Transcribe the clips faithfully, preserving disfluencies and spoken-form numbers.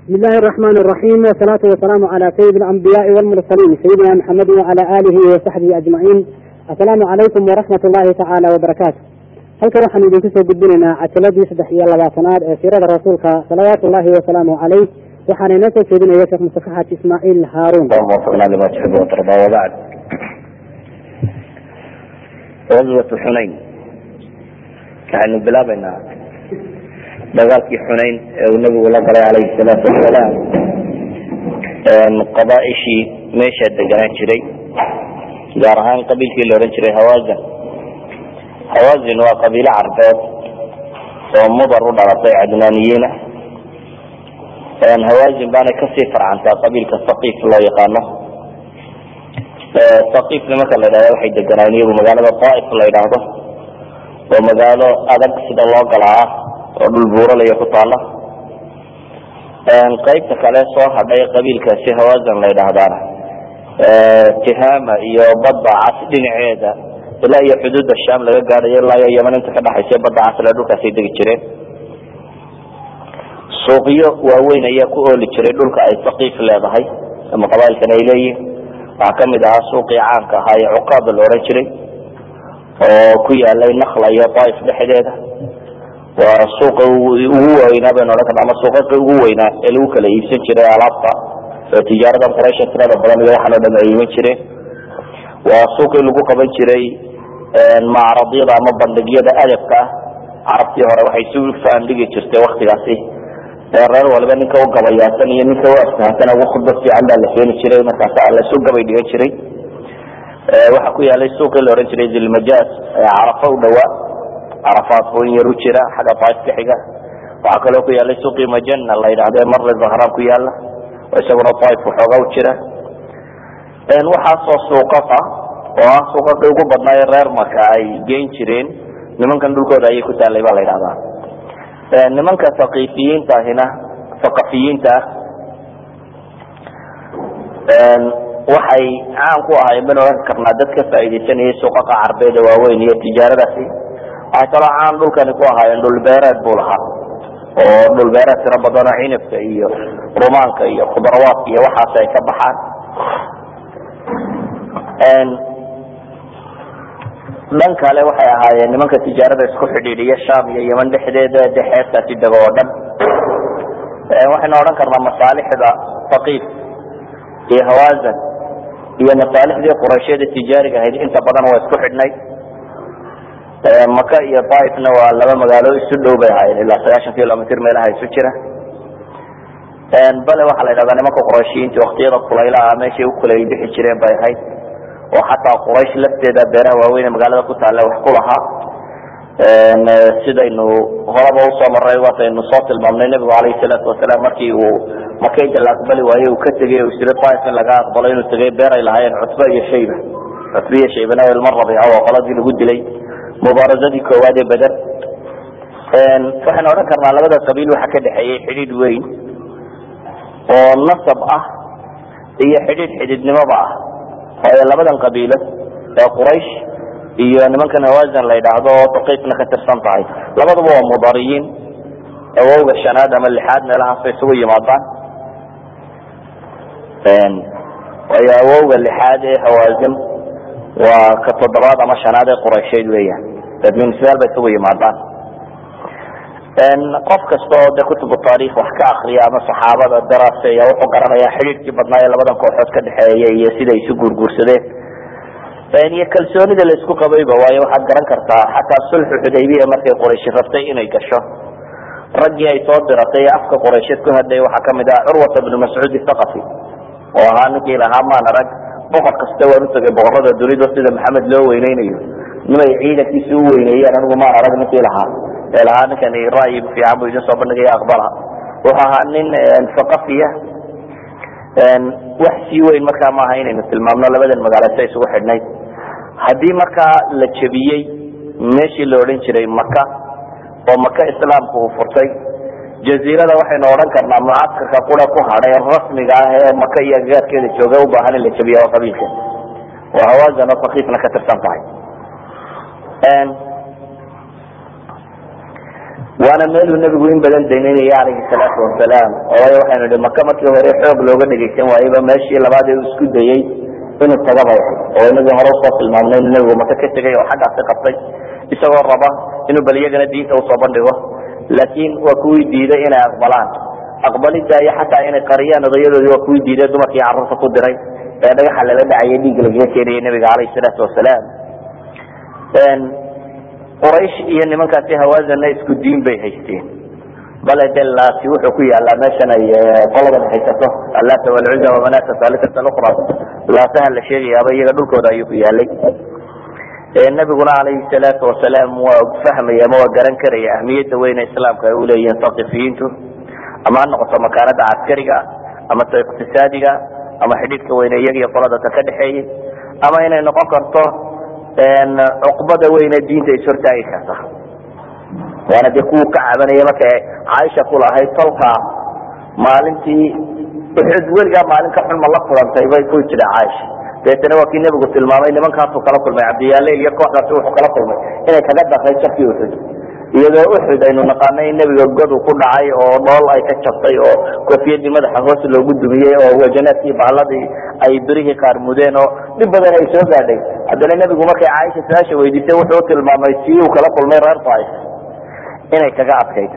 بسم الله الرحمن الرحيم، والصلاة والسلام على سيد الأنبياء والمرسلين سيدنا محمد وعلى آله وصحبه أجمعين. السلام عليكم ورحمة الله تعالى وبركاته. halkan waxaan idinku soo gudbinaynaa cataladii saddex iyo labaatanaad ee siirada rasuulka salawaatu ullaahi wasalaamu calayh. waxaana inoo soo jeedinaya sheekh mustafa xaaji ismaaciil haaruun. غزوة حنين waxaynu bilaabaynaa dagaalkii xunayn ee uu nabigu la galay calayhi salaatu wasalaam qabaaishii meesha deganaan jiray, gaar ahaan qabiilkii la odhan jiray hawazin. hawazin waa qabiilo carbeed oo mudar u dhalatay cadnaaniyiina. hawazin baanay kasii farcantaa qabiilka saqiif loo yaqaano. saqiifna marka la yidhahda waxay deganaan iyagu magaalada daaif la yidhaahdo, oo magaalo adag sida loo galaa ah oo dhul buuralaya ku taala. qaybta kale soo hadhay qabiilkaasi hawazin la yidhaahdaana tihama iyo badda cas dhinaceeda ilaa iyo xuduudda sham laga gaadhayo ilaa iyo yaman inta ka dhaxaysa badda casle dhulkaasay degi jireen. suuqyo waaweyn ayaa ku ooli jiray dhulka ay saqiif leedahay ama qabailkan ay leeyihin. waxaa kamid ahaa suuqii caamka ahaa ee cuqaada la ohan jiray oo ku yaalay nakla iyo daaif dhexdeeda. waa suuqa ugu weynaa baynu odhan karna, ama suuqaqi ugu weynaa ee lagu kala iibsan jiray alaabta oo tijaaradan quraysh tirada badan iyo waxaan o dhan ay iman jireen. waa suuqii lagu qaban jiray macradyada ama bandhigyada adabka ah. carabtii hore waxay isu faandhigi jirtay waktigaasi reer waliba ninka u gabayaasan iyo ninka u afsahansan ugu khudba fiican baa la keeni jiray, markaas lasu gabay dhigan jiray. waxaa ku yaalay suuqii la ohan jiray zilmajaas ee carafa u dhawaa, carafaad foon yar u jira xagga daaif ka xiga. waxaa kaloo ku yaalay suuqii majana la yidhahda marle zahraan ku yaala, oo isaguna daaif waxooga u jira. waxaasoo suuqaqa oo ah suuqaqii ugu badnaaye reer marka ay geyn jireen, nimankan dhulkooda ayay ku taalay baa la yidhahdaa. nimanka saqiifiyiinta ahina saqafiyiinta ah waxay caan ku ahay ban ohan karnaa dad ka faaidaysanayay suuqaqa carbeed ee waaweyn iyo tijaaradaasi. waxay kaloo caan dhulkani ku ahaayeen dhulbeereed buu lahaa, oo dhulbeereed tiro badanoo cinabka iyo rumaanka iyo khudrawaadka iyo waxaas ay ka baxaan. dhan kale waxay ahaayeen nimanka tijaarada isku xidhiidhiya sham iyo yeman dhexdeeda dexeebtaasi dego oo dhan. waxaynu odhan karnaa masaalixda saqiif iyo hawazin iyo masaalixdii qurayshyada tijaariga ahayd inta badan waa isku xidhnay. maka iyo daaifna waa laba magaalo isu dhow bay ahaayeen, ilaa sagaashan kilomitr meelaha isu jira. bale waxaa la yidhahdaa nimanka qurayshiyiinta waktiyada kulaylaha meeshay u kulayl bixi jireen bay ahayd, oo xataa quraysh lafteeda beeraha waaweyn ee magaalada ku taalla wax ku lahaa. sidaynu horaba usoo maray waataynu soo tilmaamnay nabigu calayhi salaatu wasalaam markii uu makayda la aqbali waaye uu ka tegay u sira daaif in laga aqbalo inuu tegay beer ay lahaayeen cutba iyo shayba. cutba iyo shaybana ilma rabiica waa qoladii lagu dilay mubaarazadii koowaad ee beder. waxaynu odhan karnaa labada qabiil waxaa ka dhexeeyey xidhiidh weyn oo nasab ah iyo xidhiidh xidhiidnimoba ah. waayo labadan qabiilo ee quraysh iyo nimankan hawazin la yidhaahdo oo saqiifna ka tirsan tahay, labaduba waa mudariyiin. awowga shanaad ama lixaad meelahaas bay isugu yimaadaan. waayo awowga lixaad ee hawazin waa ka toddobaad ama shanaad ee quraysheed weeyaan. dadminisyaal bay isugu yimaadaan. qof kasta oo de kutubu taarikh wax ka akriya ama saxaabada daraaseeya wuxuu garanayaa xidhiidhkii badnaa ee labadan kooxood ka dhexeeya iyo siday isu guurguursadeen iyo kalsoonida la isku qabayba. waayo waxaad garan kartaa xataa sulxu xudaybiya markay qurayshi rabtay inay gasho, raggii ay soo diratay ee afka quraysheed ku hadlay waxaa kamid ah curwata bnu mascuud thaqafi, oo ahaa ninkii lahaa maan arag boqor kasta waan utagay boqorada dunida sida maxamed loo weyneynayo, nimay ciidankiisa u weyneeyeen anigu maan arag ninkii lahaa ee lahaa ninkani ra'yi fiican buu idin soo bandhigaya aqbala. wuxuu ahaa nin thaqafiya. wax sii weyn markaa maaha inaynu tilmaamno labadan magaalo sa isugu xidhnayd. haddii markaa la jebiyey meeshii la odhan jiray maka, oo maka islaamku uu furtay, jaziirada waxaynu odhan karnaa mucaskarka qura ku hadhay rasmiga ah ee maka iyo agagaarkeeda jooga u baahan in la jebiya waa qabiilka. waa hawazin oo saqiifna ka tirsan tahay. waana meeluu nebigu in badan daynaynaya calayhi salaatu wasalaam. waayo waxaynu idhi maka markii hore xoog looga dhegaysan waayeba meeshii labaad ee uu isku dayey inuu tagabay oo inagii hore usoo tilmaamnay inuu nebigu maka ka tegay oo xaggaasi qabtay isagoo raba inuu bal iyagana diinta usoo bandhigo. laakiin waa kuwii diiday inay aqbalaan. aqbalidda iyo xataa inay qariyaan odayadoodii waa kuwii diiday dumarkii carruurta ku diray ee dhagaxa lala dhacayay dhiig lagaga keenayay nebiga calayhi salaatu wasalaam. quraysh iyo nimankaasi hawaazanna isku diin bay haysteen. bale de laati wuxuu ku yaalaa meeshan ay qoladan haysato allaata walcuza wamanaata saalisata luqra. laataha la sheegayaaba iyaga dhulkooda ayuu ku yaalay. nabiguna calayhi salaatu wasalaam waa fahmaya ama waa garan karaya ahmiyadda weyne islaamka ay uleeyihiin saqifiyiintu, ama ha noqoto makaanada caskariga ama ta iqtisaadiga ama xidhiidhka weyne iyaga iyo qolada ta ka dhexeeyey, ama inay noqon karto cuqbada weyne diinta is hortaagi karta. waana dee kuwu ka cabanaya markay caaisha kulahayd tolka maalintii uxud weligaa maalin ka xun ma la kulantay bay ku jira caaisha. dabeetana waa kii nebigu tilmaamay nimankaasuu kala kulmay cabdiyaaleyl iyo kooxdaasi wuxuu kala kulmay inay kaga daray jabkii uxud, iyadoo uxud aynu naqaanay in nebiga godu ku dhacay oo dhool ay ka jabtay oo koofiyadii madaxa hoos loogu dumiyey oo wajanaadkii bahladii ay birihii qaar mudeen oo dhib badan ay soo gaadhay. haddana nebigu markay caaisha su-aasha weydiisay wuxuu tilmaamay sii uu kala kulmay reer taif inay kaga adkayd.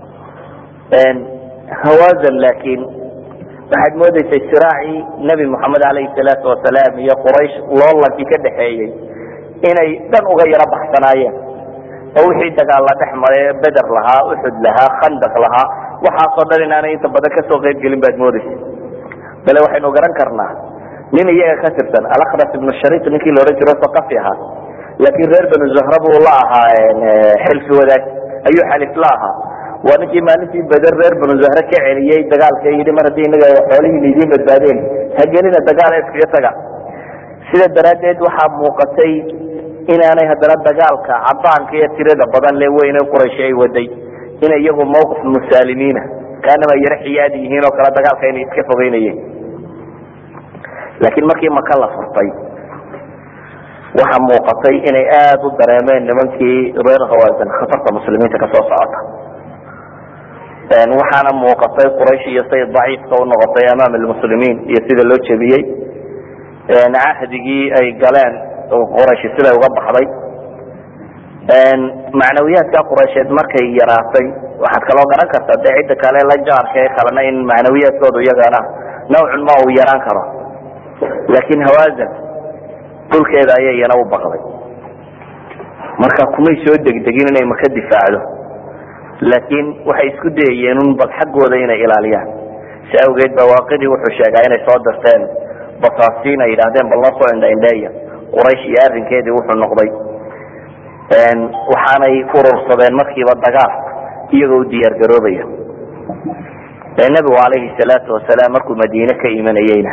hawaazan laakiin waxaad moodaysay siraacii nebi moxamed calayhi salaatu wasalaam iyo quraysh loolankii ka dhexeeyey inay dhan uga yaro baxsanaayeen oo wixii dagaal la dhex maray beder lahaa, uxud lahaa, khandaq lahaa, waxaasoo dhan inaanay inta badan kasoo qayb gelin baad moodaysa. bale waxaynu garan karnaa nin iyaga ka tirsan alakras ibnu shariik ninkii la odhan jiro saqafi ahaa, laakiin reer banu zahra buu la ahaa xilfi wadaag ayuu xalif la ahaa. waa ninkii maalintii beder reer banu zahre ka celiyey dagaalka yidhi mar haddii inaga xoolihii laydin badbaadeen hagelina dagaal iskaga taga. sida daraaddeed waxaa muuqatay inaanay haddana dagaalka cadaanka iyo tirada badan le weyne quraysh ay waday inay iyagu mawqif musaalimiina kaanama yaro xiyaadi yihiin oo kale dagaalka inay iska fogeynayeen. laakiin markii maka la furtay waxaa muuqatay inay aada u dareemeen nimankii reer hawaazan khatarta muslimiinta kasoo socota. waxaana muuqatay quraysh iyo say daciifka u noqotay amaam almuslimiin iyo sida loo jebiyey cahdigii ay galeen quraysh siday uga baxday. macnawiyaadka quraysheed markay yaraatay waxaad kaloo garan kartaa dee cidda kale la jaarka ee kalena in macnawiyaadkoodu iyagana nawcun ma uu yaraan karo. laakiin hawaazan dhulkeeda ayay iyana u baqday, marka kumay soo degdegin inay maka difaacdo, laakiin waxay isku dayayeen un bal xaggooda inay ilaaliyaan. si awgeed ba waaqidii wuxuu sheegaa inay soo darteen basaasiin ay yidhaahdeen bal noo soo indhaindheeya quraysh iyo arrinkeedii wuxuu noqday. waxaanay urursadeen markiiba dagaal iyagoo u diyaar garoobaya. nabigu calayhi salaatu wasalaam markuu madiine ka imanayeyna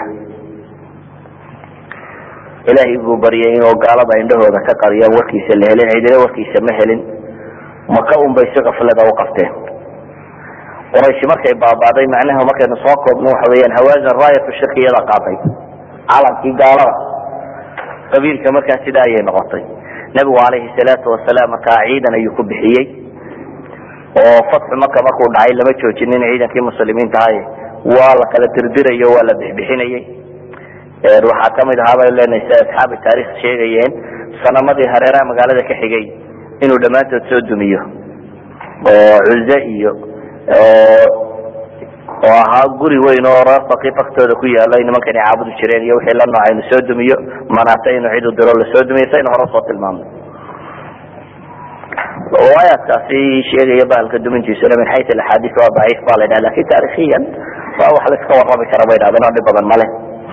ilaahay buu baryay inuu gaalada indhahooda ka qariyo warkiisa la helin, cidina warkiisa ma helin. maka un bay si kaflada u qabteen. quraysh markay baabaaday macnaha markaynu soo koobno waxa weeyaan hawaazan raayatu shirkiyada qaaday calankii gaalada qabiilka markaa sidaa ayay noqotay. nabigu calayhi salaatu wasalaam markaa ciidan ayuu ku bixiyey oo fatxu maka markuu dhacay lama joojinin ciidankii muslimiinta ahay, waa la kala dirdirayo waa la bixbixinayey. waxaa kamid ahaa bay leenahay si asxaabi taarikh sheegayeen sanamadii hareeraha magaalada ka xigay inuu dhammaantood soo dumiyo oo cuze iyo oo ahaa guri weyn oo reer saqiif agtooda ku yaalo nimankani caabudi jireen iyo wixii la nooca inuu soo dumiyo, manaata inuu cid u diro lasoo dumiyo saynu hore soo tilmaamnay. riwaayaadkaasi sheegaya bahalka dumintiisuna min xayu axaadiis waa daciif baa la dhaha, lakin taarikiyan waa wax la iska warrami kara bay dhahdeen oo dhib badan male.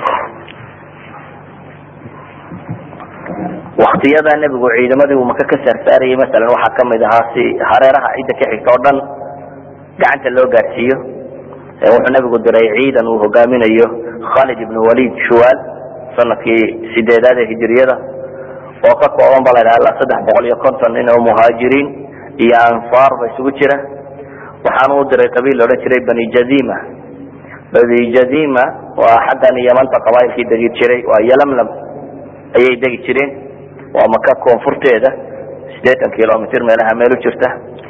waktiyada nebigu ciidamadii uu maka ka saarsaarayay masalan waxaa kamid ahaa si hareeraha cidda ka xigta oo dhan gacanta loo gaadsiiyo. wuxuu nebigu diray ciidan uu hogaaminayo khalid ibn walid shuwaal sanadkii sideedaad ee hijiriyada oo ka kooban ba la dhaha ilaa saddex boqol iyo konton nin oo muhaajiriin iyo ansaar ba isugu jira. waxaana u diray qabiil la odhan jiray bani jazima. bani jazima waa xaggan yamanta qabailkii degi jiray, waa yalamlam ayay degi jireen, waa maka koonfurteeda sideetan kilomitr meelaha meel u jirta.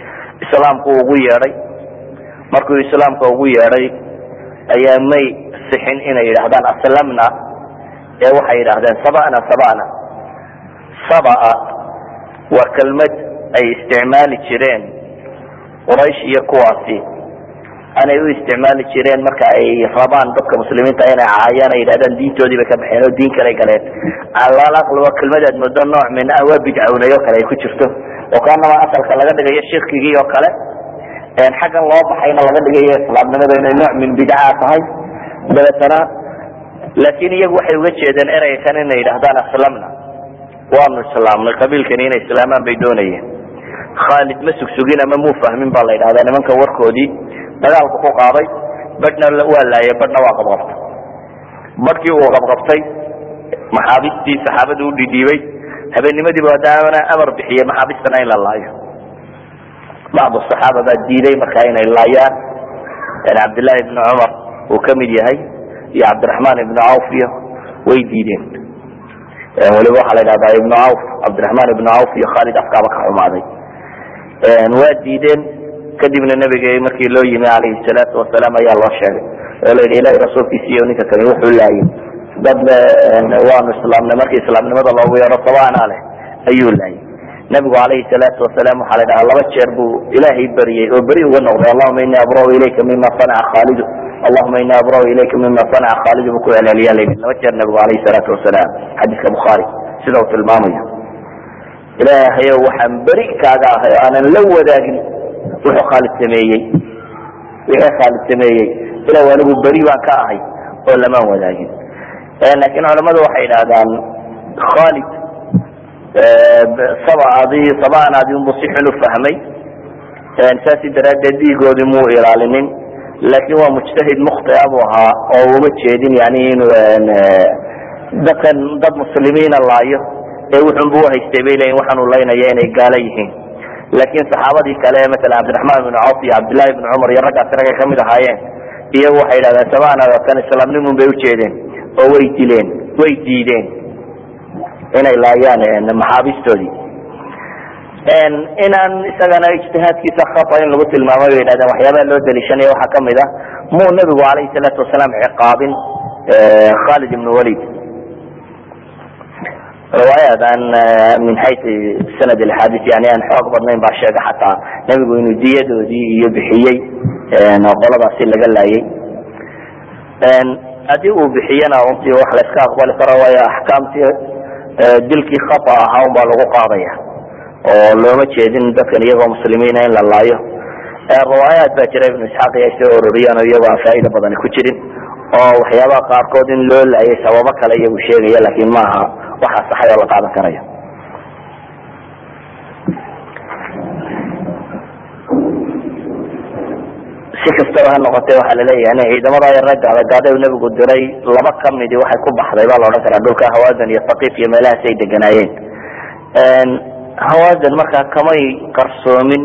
islaamku ugu yeedhay. markuu islaamka ugu yeedhay ayaa may sixin inay yidhaahdaan aslamna, ee waxay yidhaahdeen sabana sabana. sabaa waa kelmad ay isticmaali jireen quraysh iyo kuwaasi, anay u isticmaali jireen marka ay rabaan dadka muslimiinta inay caayaan, ay yidhahdaan diintoodii bay ka baxeen oo diin kale galeen. calaal aqli waa kelmadaad moodo nooc min ah waa bidcawnay oo kale ay ku jirto, oo kaanaba asalka laga dhigayo shirkigii oo kale, xaggan loo baxayna laga dhigayo islaamnimada inay nooc min bidca tahay. dabeetana laakiin iyagu waxay uga jeedeen ereykan inay yidhahdaan aslamna, waanu islaamnay, qabiilkani inay islaamaan bay doonayeen. khaalid ma sugsugin ama muu fahmin baa la yidhahdaa nimanka warkoodii, dagaalku ku qaaday, badhna waa laayay, badhna waa qabqabtay. badhkii uu qabqabtay maxaabiistii saxaabadu u dhidhiibay, habeennimadiiba hadaana amar bixiyey maxaabistana in la laayo. bacdu saxaaba baa diiday markaa inay laayaan, cabdillahi ibni cumar uu kamid yahay iyo cabdiraxmaan ibnu cawf iyo way diideen. waliba waxaa la yidhahdaa ibnu cawf, cabdiraxmaan ibnu cawf iyo khaalid afkaaba ka xumaaday, waa diideen. kadibna nabiga markii loo yimi alayhi salaatu wasalaam ayaa loo sheegay oo la yidhi ilahi rasuulkiisa iyo ninka kale wuxuu laayay dad waanu islaamnay, markii islaamnimada loogu yeedho sabaana leh ayuu laayay. nabigu alayhi salaatu wasalaam waxaa la dhahaa laba jeer buu ilaahay baryey oo beri uga noqday, allahuma ini abrau ilayka mima sanaca khaalidu, allahuma ini abrau ilayka mima sanaca khaalidu buu ku celceliyaa la yidhi laba jeer nabigu alayhi salaatu wasalaam, xadiiska bukhaari sida uu tilmaamayo. ilaahayow waxaan beri kaaga ahay oo aanan la wadaagin wuxuu khaalid sameeyey, wixii khaalid sameeyey ilaw anigu beri baan ka ahay oo lamaan wadaagin. laakiin culamadu waxay yidhahdaan khaalid sabadii sabaanaadii unbuu si xun u fahmay, saasi daraaddeed dhiigoodii muu ilaalinin. laakiin waa mujtahid mukhtia buu ahaa oo uma jeedin yani inuu dadkan dad muslimiina laayo, ee wuxunbu uhaystay bay leeyiin waxaanu laynaya inay gaalo yihiin. laakiin saxaabadii kale maala cabdiraxmaan ibnu cawf iyo cabdillahi ibnu cumar iyo raggaasi raggay kamid ahaayeen, iyagu waxay yidhahdeen sabaanaad kan islaamnimun bay ujeedeen oo way dileen, way diideen inay laayaan maxaabistoodii. inaan isagana ijtihaadkiisa khata in lagu tilmaamay bay yidhahdeen waxyaabaha loo daliishanaya waxaa kamid ah muu nabigu alayhi salaatu wasalaam ciqaabin khalid ibn walid. riwaayaad aan min xayu sanad axaadiis yani aan xoog badnayn baa sheega xataa nabigu inuu diyadoodii iyo bixiyey qoladaasi laga laayay. haddii uu bixiyana runtii wax la iska aqbali karo, waayo axkaamtii dilkii khata ahaa un baa lagu qaadaya oo looma jeedin dadkan iyagoo muslimiina in la laayo. riwaayaad baa jira ibnu isxaaq ay soo ururiyaan oo iyagoo aan faa'iida badani ku jirin, oo waxyaabaha qaarkood in loo laayay sababo kale iyagu sheegaya, laakiin maaha waxaa saxay oo la qaadan karayo. si kastaba ha noqotee waxaa laleeyahay ciidamada ragga adagaada nabigu diray laba kamidi waxay ku baxday baa la odhan karaa dhulka hawaadan iyo thaqiif iyo meelahaas ay deganaayeen. hawaadan markaa kamay qarsoomin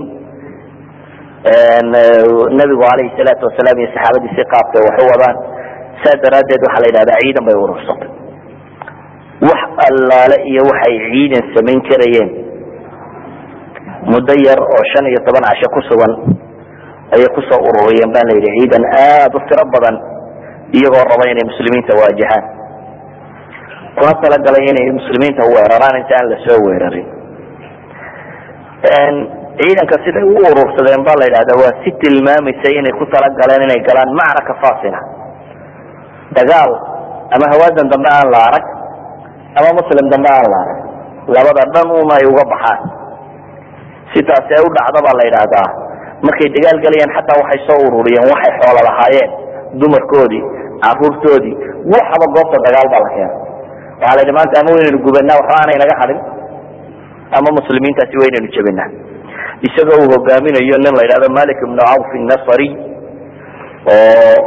nabigu alayhi salaatu wasalaam iyo saxaabadiisi qaabkay wax u wadaan, saa daraadeed waxaa la yidhahdaa ciidan bay urursatay. wax allaale iyo waxay ciidan samayn karayeen muddo yar oo shan iyo toban casho ku sugan ayay kusoo ururiyeen baa la yidhi ciidan aad u tiro badan, iyagoo raba inay muslimiinta waajahaan, kuna talagalay inay muslimiinta weeraraan inta aan lasoo weerarin. ciidanka siday u urursadeen baa la yidhahda waa si tilmaamaysa inay ku talagaleen inay galaan macraka faasila, dagaal ama hawaadan dambe aan la arag ama muslim dambe aan la arag, labada dhan un ay uga baxaan. sidaas ay u dhacda baa la yidhahdaa markay dagaal galayaan xataa waxay soo ururiyeen waxay xoolo lahaayeen, dumarkoodii, caruurtoodii, waxaba goobta dagaal baa la keenay. waxaa la yidhi maanta ama waynaynu gubanaa waxba aanay naga hadin, ama muslimiintaasi waynaynu jebinaa. isagoo uu hogaaminayo nin la yidhahdo malik ibnu cawf nasri, oo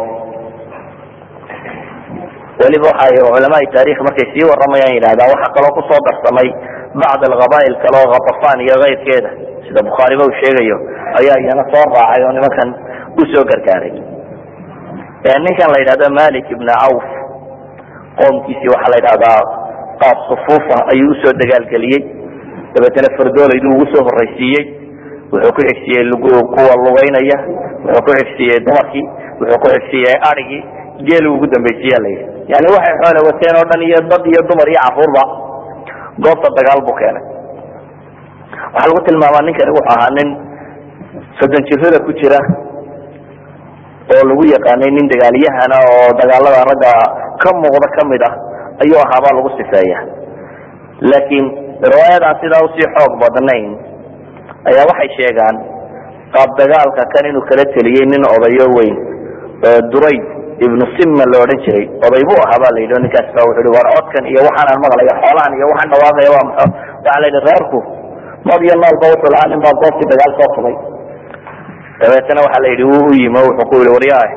weliba waxay culamaai taarikh markay sii waramayaan yidhahdaa waxaa kaloo kusoo darsamay bacd alqabaa'il kale oo khatafan iyo keyrkeeda sida bukhaariba uu sheegayo ayaa iyana soo raacay oo nimankan usoo gargaaray. ninkan la yidhahdo malik ibnu cawf qoomkiisii waxaa la yidhahdaa qaab sufuufa ayuu usoo dagaalgeliyey, dabeetana fardoolaydu ugu soo horaysiiyey, wuxuu ku xigsiiyey kuwa lugaynaya, wuxuu ku xigsiiyey dumarkii, wuxuu ku xigsiiyey arigii, geeli ugu dambaysiyaa layidhi. yani waxay xoole wateen oo dhan iyo dad iyo dumar iyo caruurba goobta dagaal buu keenay. waxaa lagu tilmaamaa ninkani wuxuu ahaa nin soddon jirada ku jira oo lagu yaqaanay nin dagaalyahana oo dagaalada ragga ka muuqda kamid ah ayuu ahaabaa lagu sifeeya. laakiin riwaayadaan sidaa usii xoog badnayn ayaa waxay sheegaan qaab dagaalka kan inuu kala teliyey nin odayo weyn durayd ibnu simma la odhan jiray. oday buu ahaa baa la yidhi. ninkaas baa wuxuu yihi war codkan iyo waxaanaan maqlayo xoolahan iyo waxaan dhawaaqaya waa maxo. waxaa la yidhi reerku mad iyo noolba wuxuu lahaa nin baa goobtii dagaal soo fugay. dabeetana waxaa la yidhi wuu u yimi wuxuu ku yihi waryaah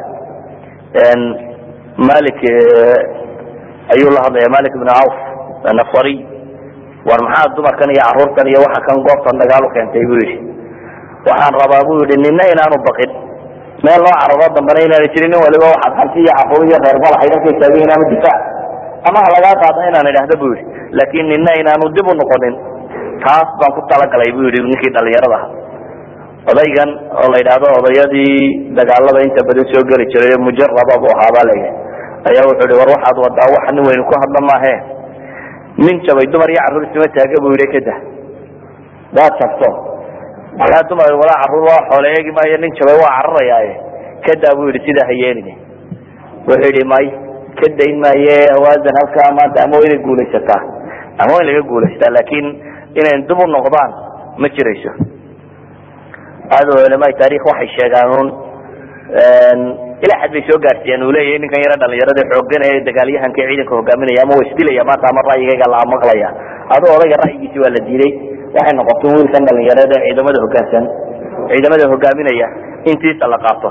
malik ayuu la hadlaya, malik ibnu cawf nafariy, war maxaa dumarkan iyo caruurtan iyo waxa kan goobtan dagaal u keentay buu yidhi. waxaan rabaa buu yidhi nina inaanu baqin, meel loo cararo dambana inaana jirin, nin waliba waxaad hanti iyo caruur iyo reer malaxay dalkay taagay inaanu difaac ama ha lagaa qaada inaan idhaahda buu yidhi. laakiin nina inaanu dib u noqonin taas baan ku talagalay buu yidhi ninkii dhalinyarada aha. odaygan oo la yidhaahdo odayadii dagaalada inta badan soo geli jiray mujaraba buu ahaabaa layidhi ayaa wuxuu yihi war waxaad wadaa waxa nin weynu ku hadla maahe, nin jabay dumar iyo carruur isma taaga buu yidhi kada daad jabto maxaa dumar walaa carruur waa xoole eegi maayo, nin jabay waa cararayaaye kada buu yidhi sidaa ha yeelin. wuxuu yidhi may ka dayn maaye hawaadan halkaa maanta ama waa inay guulaysataa ama waa in laga guulaystaa, laakiin inayn dib u noqdaan ma jirayso. aad culamaai taarikh waxay sheegaan un ilaa xad bay soo gaarsiiyeen uu leeyahay ninkan yaro dhalinyarada xoogan ee dagaalyahanka ee ciidanka hogaaminaya ama waa isdilaya maanta ama ra'yigayga la maqlaya. aduu odayga ra'yigiisi waa la diiday. waxay noqotay wiilkan dhalinyarada ee ciidamada hogaansan ciidamada hogaaminaya intiisa la qaato.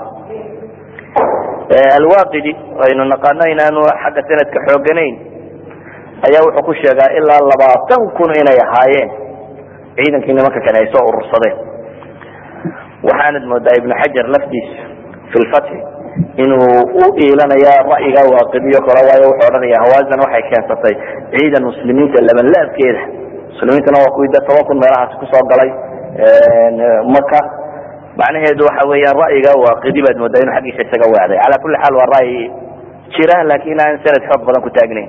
alwaqidi aynu naqaano inaanu xagga sanadka xooganayn ayaa wuxuu ku sheegaa ilaa labaatan kun inay ahaayeen ciidankii nimanka kale ay soo urursadeen. waxaanad moodaa ibnu xajar laftiisa fi lfatxi inuu u iilanaya ra'yiga waaqidiyo kale, waayo wuxuu odhanaya hawaasan waxay keensatay ciidan muslimiinta labanlaabkeeda. muslimiintana waa kuwii dee toban kun meelahaasi kusoo galay maka. macnaheedu waxa weeyaan ra'yiga waaqidi baad moodaa inuu xaggiisa isaga weecday. calaa kulli xaal waa ra'yi jira laakiin aan sanad xoog badan ku taagnayn.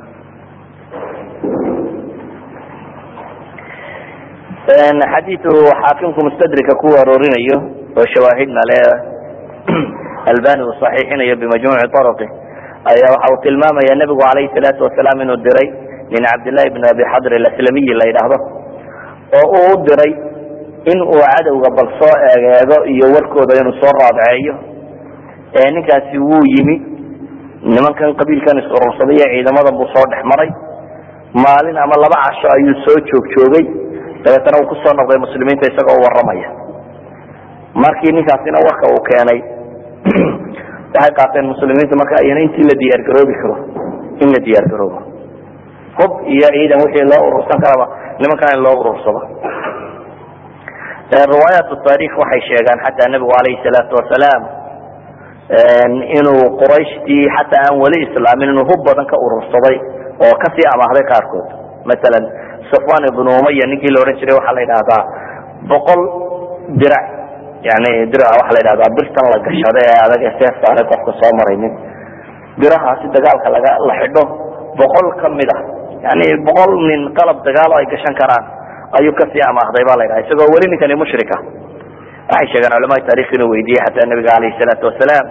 xadiiu xaakimku mustadrika ku aroorinayo oo shawaahidna le albani uu saxiixinayo bimajmuuci طarqi ayaa waxa uu tilmaamaya nebigu calayhi salaatu wasalaam inuu diray nin cabdillahi bn abi xadr alaslamiyi la yidhaahdo oo uu u diray in uu cadowga bal soo eegeego iyo warkooda inuu soo raadceeyo. ninkaasi wuu yimi, nimankan qabiilkan is-urursaday ee ciidamadan buu soo dhex maray. maalin ama laba casho ayuu soo joog joogay, dabeetana uu kusoo noqday muslimiinta isagoo u waramaya. markii ninkaasina warka uu keenay waxay qaateen muslimiinta marka ayana intii la diyaar garoobi karo in la diyaar garoobo, hub iyo ciidan wixii loo urursan karaba nimankan in loo urursado. riwaayaat taarikh waxay sheegaan xataa nebigu calayhi salaatu wasalaam inuu qurayshtii xataa aan weli islaamin inuu hub badan ka urursaday oo kasii amaahday qaarkood. masalan safwan ibnu umaya ninkii la odhan jiray waxaa la yidhahdaa boqol dirac, yani dirac waxaa la yidhahdaa birtan la gashada ee adag ee seef saaray qofka soo maraynin. birahaasi dagaalka laga la xidho boqol kamid ah, yani boqol nin qalab dagaalo ay gashan karaan ayuu kasii amaahday ba la yidhaha isagoo weli ninkani mushrika. waxay sheegaan culamaai taarikh inuu weydiiyey xataa nabiga calayhi salaatu wasalaam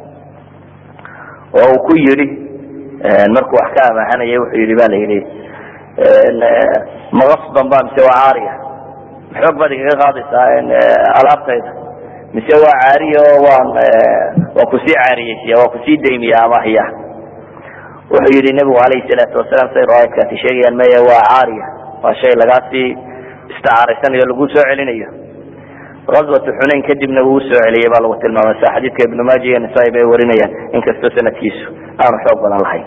oo uu ku yidhi markuu wax ka amaahanayay wuxuu yidhi ba la yidhi maqasdan ba mise waa caariya, xoog baad igaga qaadaysaa alaabtayda mise waa caariya oo waan waa kusii caariyeysiya waa kusii daymiya amahya. wuxuu yihi nebigu calayhi salaatu wasalaam say riwaayadkaasi sheegayaan maya waa caariya, waa shay lagaasii isticaaraysanayo lagu soo celinayo. غazwatu xunayn kadibna wuu usoo celiyey baa lagu tilmaamay sa xadiidka ibnu maaja iyo nisaa-i bay warinayaan inkastoo sanadkiisu aanu xoog badan lahayn.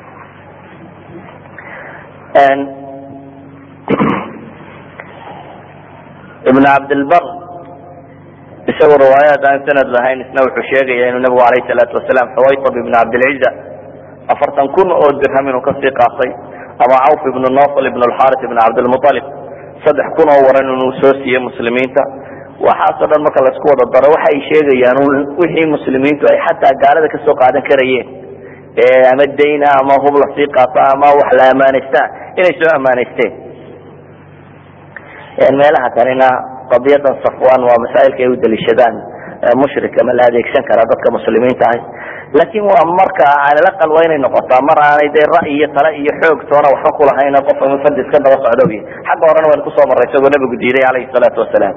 ibn cabdilbar isagoo riwaayaad aan sanad lahayn isna wuxuu sheegaya inuu nabigu alayh salaatu wasalaam xawaytab ibn cabdilciza afartan kun oo dirham inuu kasii qaatay, ama cawf ibnu nofl ibn alxaris ibn cabdilmualib saddex kun oo waran inuu soo siiyey muslimiinta. waxaasoo dhan marka laisku wada daro waxa ay sheegayaan wixii muslimiintu ay xataa gaalada kasoo qaadan karayeen ama dayna ama hub lasii qaata ama wax la amaanaystaan inay soo amaanaysteen. meelaha kanina qadiyadan safwan waa masaa'ilka ay u daliishadaan mushrika ma la adeegsan karaa dadka muslimiinta ah, laakiin waa marka calaqal waa inay noqotaa mar aanay dee ra'yi iyo tale iyo xoog toona waxba kulahayna qof mufadis ka daba socdo wy xagga horena waan kusoo maray isagoo nabigu diiday calayhi salaatu wasalaam.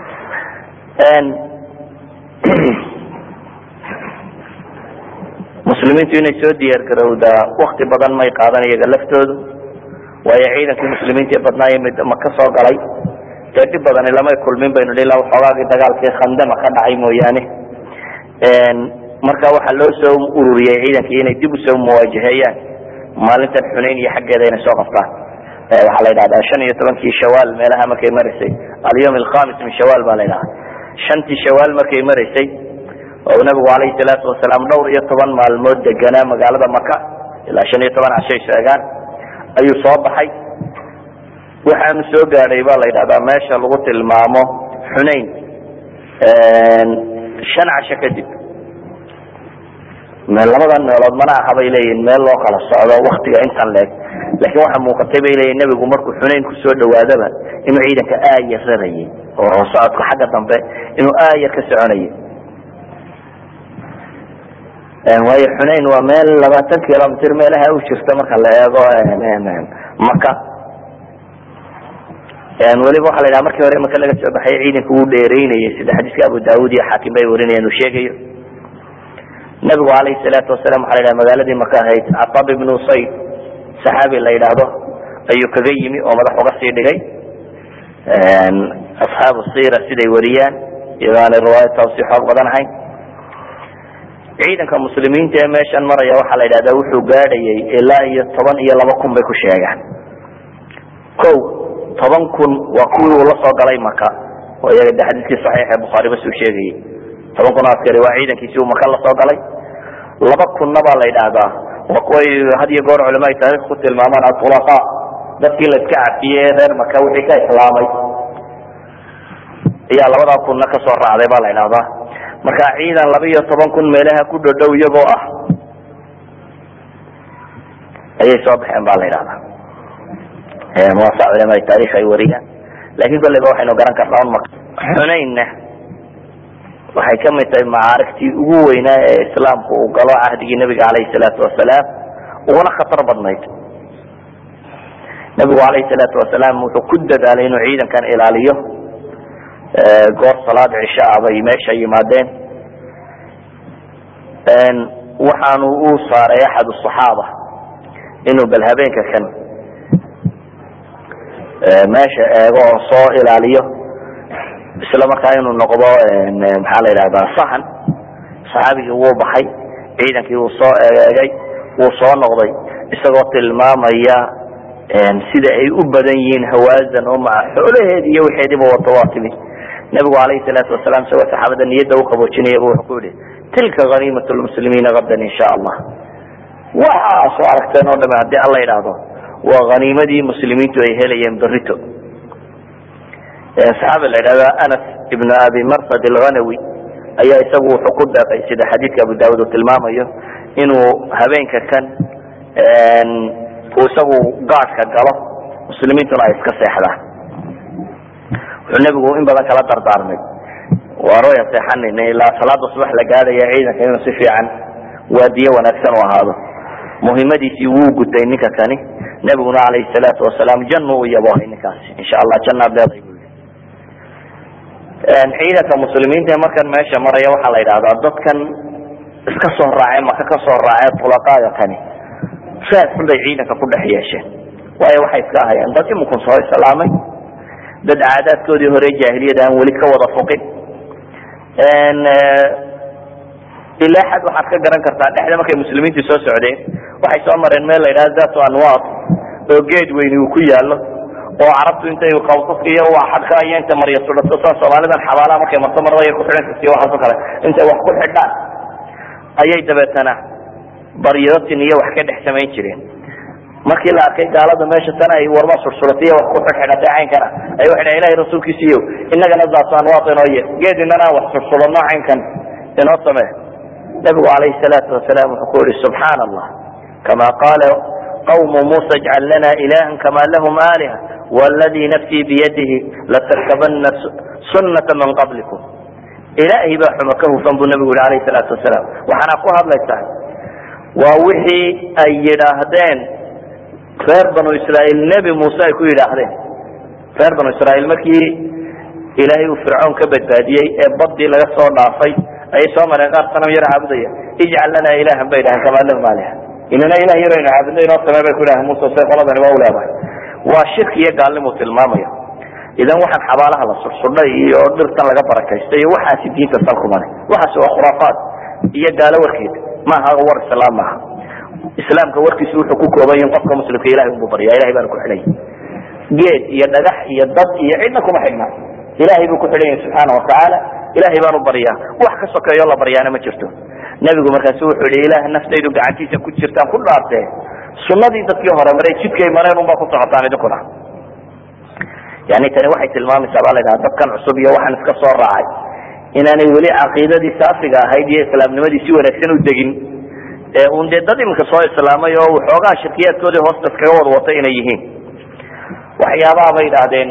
muslimiintu inay soo diyaar garowdaa wakti badan may qaadan iyaga laftoodu, waayo ciidankii muslimiinta ee badnaaye mid maka soo galay dee dhib badani lamay kulmin baynu ilaa waxoogaagii dagaalkii khandama ka dhacay mooyaane. marka waxaa loo soo ururiyey ciidankii inay dib usoo muwaajaheeyaan maalintan xunayn iyo xaggeeda inay soo qabtaan. waxaa la yidhahdaa shan iyo tobankii shawaal meelaha markay maraysay, alyawm alkhamis min shawaal baa la yidhaha. shantii shawaal markay maraysay oo nabigu calayhi salaatu wasalaam dhowr iyo toban maalmood deganaa magaalada maka, ilaa shan iyo toban cashay sheegaan, ayuu soo baxay. waxaanu soo gaadhay baa la yidhahdaa meesha lagu tilmaamo xunayn shan casho kadib. labadan meelood mana aha bay leeyihin meel loo kala socdo waktiga intan leeg, laakiin waxaa muuqatay bay leeyihin nabigu markuu xunayn kusoo dhawaadaba inuu ciidanka aayar rarayay oo socodka xagga dambe inuu aayar ka soconayay. waayo xunayn waa meel labaatan kilomitr meelaha u jirta marka la eego maka. weliba waxa la yidhaha markii hore maka laga soo baxay ciidanka wuu dheereynayay sida xadiiska abu daawud iyo xaakim bay warinayaan uu sheegayo. nabigu calayhi salaatu wasalaam waxa la yidhaha magaaladii maka ahayd catab ibnu usayd saxaabi la yidhaahdo ayuu kaga yimi oo madax uga sii dhigay. asxaabu sira siday wariyaan iyadoo aanay riwaayadta usii xoog badan ahayn. ciidanka muslimiinta ee meeshan maraya waxaa la yidhahdaa wuxuu gaadhayay ilaa iyo toban iyo laba kun bay ku sheegaan. ko toban kun waa kuwii uu la soo galay maka oo iyaga de xadiiskii saxiix ee bukhaari bas uu sheegayay. toban kun askari waa ciidankiisi uu maka la soo galay. laba kunna baa la yidhaahdaa waa kuway had iyo goor culamaai taariikh ku tilmaamaan atulaqa, dadkii la iska cafiyey ee reer maka wixii ka islaamay ayaa labadaa kunna kasoo raacday baa la yidhahdaa. marka ciidan laba iyo toban kun meelaha ku dhodhow iyagoo ah ayay soo baxeen ba la yidhahdaa. muwasa culamaai taarikh ay wariyaan, laakiin kolleyba waxaynu garan karnaa un maka. xunaynna waxay kamid tahay macaarigtii ugu weynaa ee islaamku uu galo cahdigii nabiga calayhi salaatu wasalaam, uguna khatar badnayd. nabigu calayhi salaatu wasalaam wuxuu ku dadaalay inuu ciidankan ilaaliyo. goor salaad cisho ah bay meesha yimaadeen. waxaanu uu saaray axad asaxaaba inuu bal habeenka kan meesha eego oo soo ilaaliyo, isla markaa inuu noqdo maxaa la yidhahdaa sahan. saxaabigii wuu baxay, ciidankii wuu soo eegay, wuu soo noqday isagoo tilmaamaya sida ay u badan yihiin hawaasan oo maca xoolaheedi iyo wixeediba wato waa timi. nabigu calayhi salaatu wasalaam isagoo saxaabada niyadda u qaboojinaya bu wuxuu ku yihi tilka haniimat lmuslimiina gadan insha allah. waxaa soo aragteen oo dhame haddii alla yidhaahdo waa haniimadii muslimiintu ay helayeen berito. saxaabi la yidhahda anas ibnu abi marsad alghanawi ayaa isagu wuxuu ku deeqay sida xadiidka abu daawud uu tilmaamayo inuu habeenka kan uu isagu gaadhka galo, muslimiintuna ay iska seexdaan. wuxuu nabigu in badan kala dardaarmay waarooya seexanayna ilaa salaada subax la gaadhaya ciidanka inuu si fiican waadiye wanaagsan u ahaado. muhiimadiisii wuu gutay ninka kani. nabiguna calayhi salaatu wasalaam jannu u yaboohay ninkaasi, insha allah jannaad leedahay bu yii. ciidanka muslimiinta markan meesha maraya waxaa la yidhahdaa dadkan iska soo raacay maka ka soo raacee tulaqaaga kani saad xun bay ciidanka ku dhex yeesheen. waayo waxay iska ahayeen dad imikun soo islaamay, dad caadaadkoodii hore jaahiliyada aan weli ka wada foqin. ilaa xad waxaad ka garan kartaa dhexda markay muslimiintu soo socdeen waxay soo mareen meel la yidhahda zatu anwaad oo geed weyni uu ku yaalo, oo carabtu intay qawsaska iyo waxadka iyo inta marya sudhato soo soomaalidan xabaalaha markay marto marada ay ku xidhan karti waxaas oo kale intay wax ku xidhaan ayay dabeetana baryadotin iyo wax ka dhex samayn jireen. markii la arkay gaalada meesha tan ay warma sursuratiyo wax ku xidhxidhatay caynkana ay waxay ilaahay rasuulkiisiyo innagana daasaan waaqinooye geedinana wax sursurano caynkan inoo samee nabigu calayhi salaatu wasalaam wuxuu ku yidhi subxaana allah kama qaala qawmu muusa ijcal lana ilahan kama lahum aaliha والذي نفسي بيده لتركبن سنة من قبلكم إلهي بحمكه فانبو النبي عليه الصلاة والسلام وحنا أقوها بليسان ووحي أي يراهدين فير بنو إسرائيل النبي موسى يكون يراهدين فير بنو إسرائيل مكي إلهي وفرعون كبت باديي بدي لغصور نافي أي سوما نغار سنم يرى عبدية اجعل لنا إلها بينها كما لهم عليها إننا إله يرين عبدية نصر ما بيكون لها موسى سيقول الله وأولى بها وشرك يقال متلمامية إذا واحد حبالها للصرصرة يقدر تلقى بركة واحد سدين تسلكم عليه واحد سوى خرافات يقال وركيد ما هو ور السلام معها إسلام كورك سوى حقوق وبين قفك مسلم في إلهي مبطري إلهي بارك عليه جيد يددح يدد يعينكم حلنا إلهي بارك عليه سبحانه وتعالى إلهي بارك بريا وحكسك يلا بريانا ما جرته نبي مركزوح إله النفس يدق عتيسة كنت جرتان كل عرته sunnadii dadkii hore maray jidkay mareen unbaa ku socotaan idinkuna yani tani waxay tilmaamaysaa baa laydhaha dadkan cusub iyo waxaan iska soo raacay inaanay weli caqiidadii saafiga ahayd iyo islaamnimadii si wanaagsan u degin ee uun dee dad iminka soo islaamay oo waxoogaa shirkiyaadkoodii hoosta iskaga wada watay inay yihiin waxyaabaha bay idhaahdeen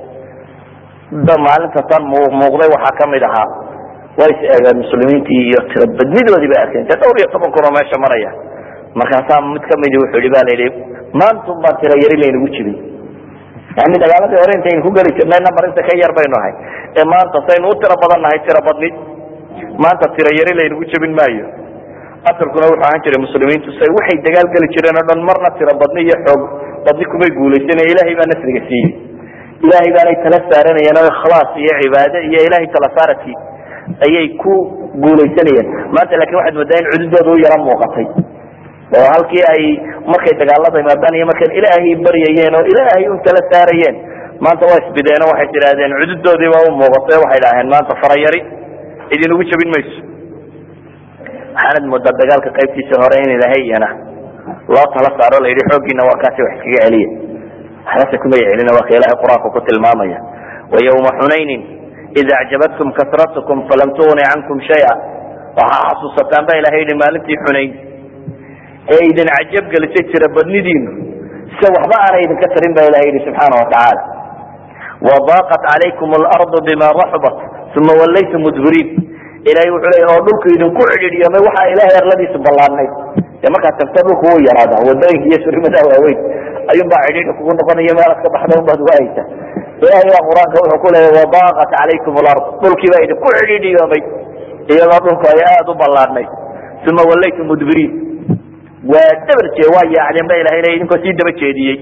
da maalinta tan muuqday waxaa kamid ahaa way is eegeen muslimiintii iyo tirabadnidoodii bay arkeen dee dhowr iyo toban kun oo meesha maraya markaasaa mid kamidi wuxuu yidhi ba la yidhi maantun baan tira yari laynagu jibin yani dagaaladii hore intaynu ku geli jirnay number inta ka yar baynu ahay ee maanta saynu u tiro badan nahay tiro badni maanta tira yari laynagu jibin maayo asalkuna wuxuu ahaan jiray muslimiintu say waxay dagaal geli jireen oo dhan marna tiro badni iyo xoog badni kumay guulaysan ilaahay baa nasriga siiyey ilaahay baanay tala saaranayeen oo ikhlaas iyo cibaado iyo ilaahay tala saaradkii ayay ku guulaysanayeen maanta laakiin waxaad moodaa in cududooda u yara muuqatay oo halkii ay markay dagaalada imaadaan iyo markay ilaahay baryayeen oo ilaahay u tala saarayeen maanta waa isbideen oo waxay tiraadeen cududoodii baa u muuqatay waxay dhaaheen maanta farayari idin ugu jabin mayso waxaanad moodaa dagaalka qaybtiisa hore in ilaahay iyana loo tala saaro la yidhi xooggiina waa kaasi wax iskaga celiya waxnase kuma celina waa ka ilaahay qur-aanka ku tilmaamaya wayawma xunaynin ida acjabatkum kasratukum falam tugni cankum shaya waxaa xasuusataan ba ilahay yidhi maalintii xunayn ee idin cajab gelisay tira badnidiinu se waxba aanay idinka tarin ba ilahay yidhi subxaana watacaala wadaaqat calaykum alardu bima raxbat uma wallaytum mudbiriin ilahay wuxuu leeyahy oo dhulku idinku cidhiidhiyamay waxaa ilahay arladiisu ballaadnayd dee markaad tagta dhulku wuu yaraadaa wadooyinka iyo surimadaa waaweyn ayuun baa cidhiidhi kugu noqonaya meelaad ka baxda un baad waayeysa ilahay baa qur-aanka wuxuu ku leeyahy wadaaqat calaykum alard dhulkii baa idinku cidhiidhiyamay iyadoo dhulku ay aada u ballaadnayd uma wallaytum mudbiriin waa dabarje waa yaacdeen ba ilahay leeyahy idinkoo sii daba jeediyey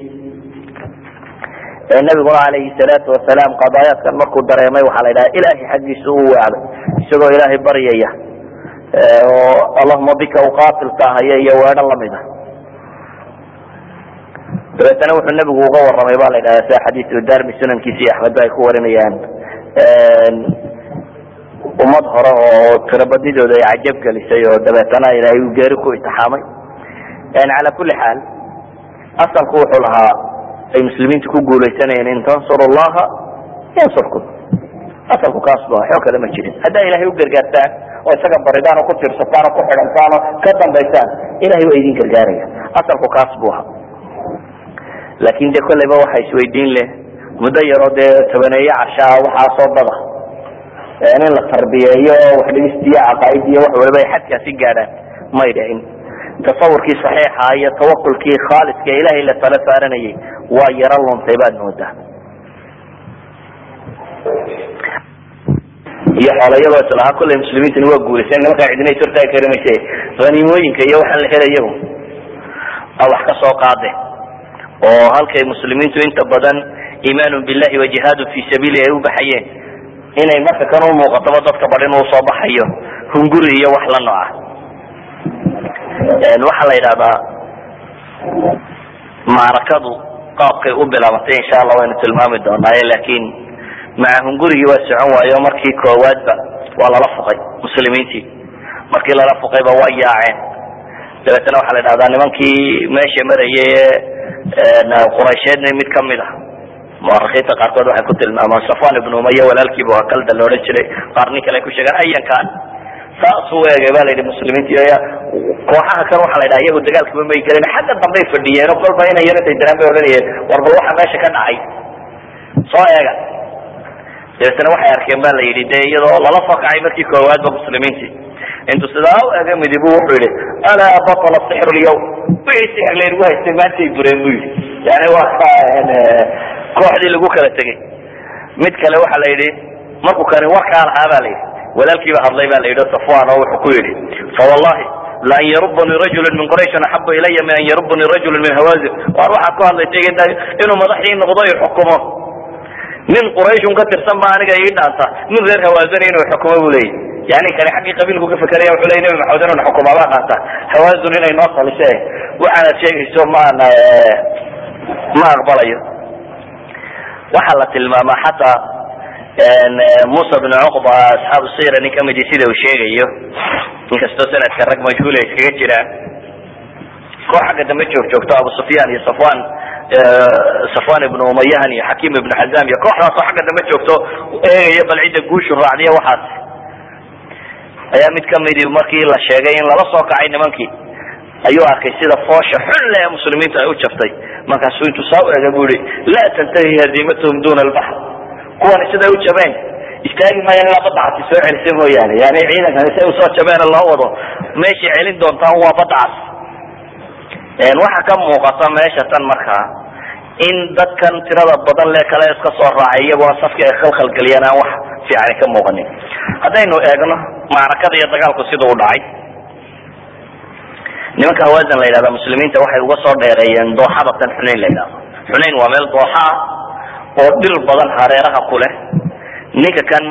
nabiguna calayhi salaatu wasalaam qadaayaadkan markuu dareemay waxaa la yidhaha ilaahay xaggiisa u weecday isagoo ilaahay baryaya oo allahuma bika uqaatil taahaya iyo weedho lamid ah dabeetana wuxuu nabigu uga waramay ba la yidhahda sida xadiisu darmi sunankiisa iyo axmed ba ay ku warinayaan ummad hore oo tirabadidooda ay cajab gelisay oo dabeetana ilaahay uu geeri ku itixaamay cala kuli xaal asalku wuxuu lahaa ay muslimiintu ku guulaysanayeen in tansuru llaha yansurkum asalku kaas bu xoo kale ma jirin haddaa ilahay u gargaartaan oo isaga baridaan oo ku tiirsataan oo ku xidhantaan oo ka dambaysaan ilahay waa idin gargaaraya asalku kaas bu ahaa laakin de kolleyba waxa isweydiin leh muddo yaroo dee tobaneeye cashaa waxaasoo dada in la tarbiyeeyo wax dhigistiyo caqaaid iyo wax waliba ay xadkaasi gaadhaan may dhicin tasawurkii saxiixa iyo tawakulkii khaaliska ilahay la tala saaranayay waa yaro luntay baad moodaa iyo xoolayadoo islahaa kulley muslimiintuna waa guulaysan nimankaa cidinay sortaagi kari mayse haniimooyinka iyo waxaan la helayagu a wax ka soo qaade oo halkay muslimiintu inta badan iimaanun billahi wa jihaadun fi sabiili ay u baxayeen inay marka kan u muuqatoba dadka badhin uu soo baxayo hunguri iyo wax la nooca waxaa la yidhahdaa macrakadu qaabkay u bilaabatay insha allah waynu tilmaami doonaaye laakin maca hungurigii waa socon waayo markii koowaadba waa lala fuqay muslimiintii markii lala fuqayba waa yaaceen dabeetana waxaa la idhahdaa nimankii meesha marayay quraysheedna mid kamid ah mu'arikhiinta qaarkood waxay ku tilmaamaan Safwan ibn Umayya walaalkiiba waa kalda la odhan jiray qaar nin kale ku sheegan ayankan saas u eegay baa la yidhi muslimiinta iyo kooxaha kan waxaa la yidhaha iyagu dagaalkiiba may gelin xagga dambey fadhiyeen oo kolba inay yaratay daraan bay odhanayeen war bal waxa meesha ka dhacay soo eega dabeetana waxay arkeen baa la yidhi dee iyadoo lala soo kacay markii koowaadba muslimiintii intuu sidaa u eega midibu wuxuu yidhi alaa batala sixru lyawm wixii sixir laynagu haystay maantay bureen buu yidhi yani waa kooxdii lagu kala tegey mid kale waxa la yidhi markuu kani warkaa lahaa baa la yidhi walaalkiiba hadlay baa la yidhi Safwan oo wuxuu ku yidhi fawallahi la an yarubani rajul min quraish ahabba ilaya min an yarubani rajul min hawazin war waxaa ku hadlay tegay inuu madaxii noqdo iyo xukumo nin quraish ka tirsan baa aniga ii dhaanta nin reer hawazin inuu xukumo buu leeyahay yani kani xaqii qabiilku ka fakaraya wuxuu leeyahay nabi maxamed inuu xukumo baa dhaanta hawazin inay noo talisay waxaana sheegayso maana ma aqbalayo waxa la tilmaamaa xataa Musa ibn Uqba asxaabu sira nin kamid sida uu sheegayo inkastoo sanadka rag majhuul ay iskaga jiraan kooxda dambe joog joogto Abu Sufyan iyo Safwan Safwan ibn Umayyah iyo Hakim ibn Hazam iyo kooxdaas oo xagga dambe joogto eegaya bal cid guushu raacdiya waxaas ayaa mid kamid markii la sheegay in lala soo kacay nimankii ayuu arkay sida foosha xun leh muslimiinta ay u jaftay markaasuu intuu soo eegay buu yidhi laa tantahi hadiimatuhum duuna albaxr kuwan sida u jabeen istaagi maayaan ilaa badacasi soo celisay mooyaane yani ciidankan si usoo jabeen loo wado meesha celin doontaan waa badacas waxa ka muuqata meesha tan markaa in dadkan tirada badan lee kale iska soo raacay iyagoo safkii ay khalkhal geliyaan aan wax fiican ka muuqanin haddaynu eegno macrakada iyo dagaalku sida u dhacay nimanka hawazin la yidhahda muslimiinta waxay uga soo dheereeyeen dooxada tan Xunayn la yidhahdo Xunayn waa meel dooxa ah oo dhil badan hareeraha ku leh ninka kan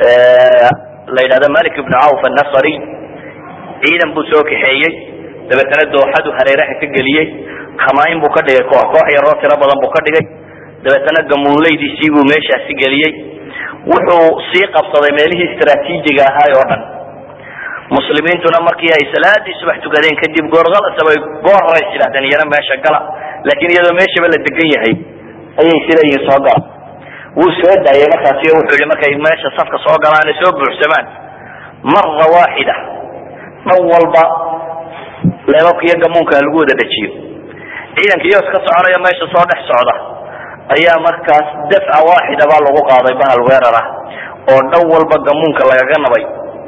la yidhahda Malik ibn Auf an-Nasri ciidan buu soo kaxeeyey dabeetana dooxadu hareeraha ka geliyey khamayn buu ka dhigay koox koox yaroo tiro badan buu ka dhigay dabeetana gamuuleydiisii buu meeshaasi geliyey wuxuu sii qabsaday meelihii istiraatiijiga ahaa oo dhan muslimiintuna markii ay salaadii subax tukadeen kadib goorgalasa bay goor horay yidhahdeen iyana meesha gala laakiin iyadoo meeshaba la degan yahay ayay sidayiin soo gala wuu soo daayay markaasi wuxuu yihi markay meesha safka soo galaan ay soo buuxsamaan marra waaxida dhan walba leebabka iyo gamuunka lagu wada dhajiyo ciidanka iyo iska soconaya meesha soo dhex socda ayaa markaas dafca waaxida baa lagu qaaday bahal weerar ah oo dhan walba gamuunka lagaga nabay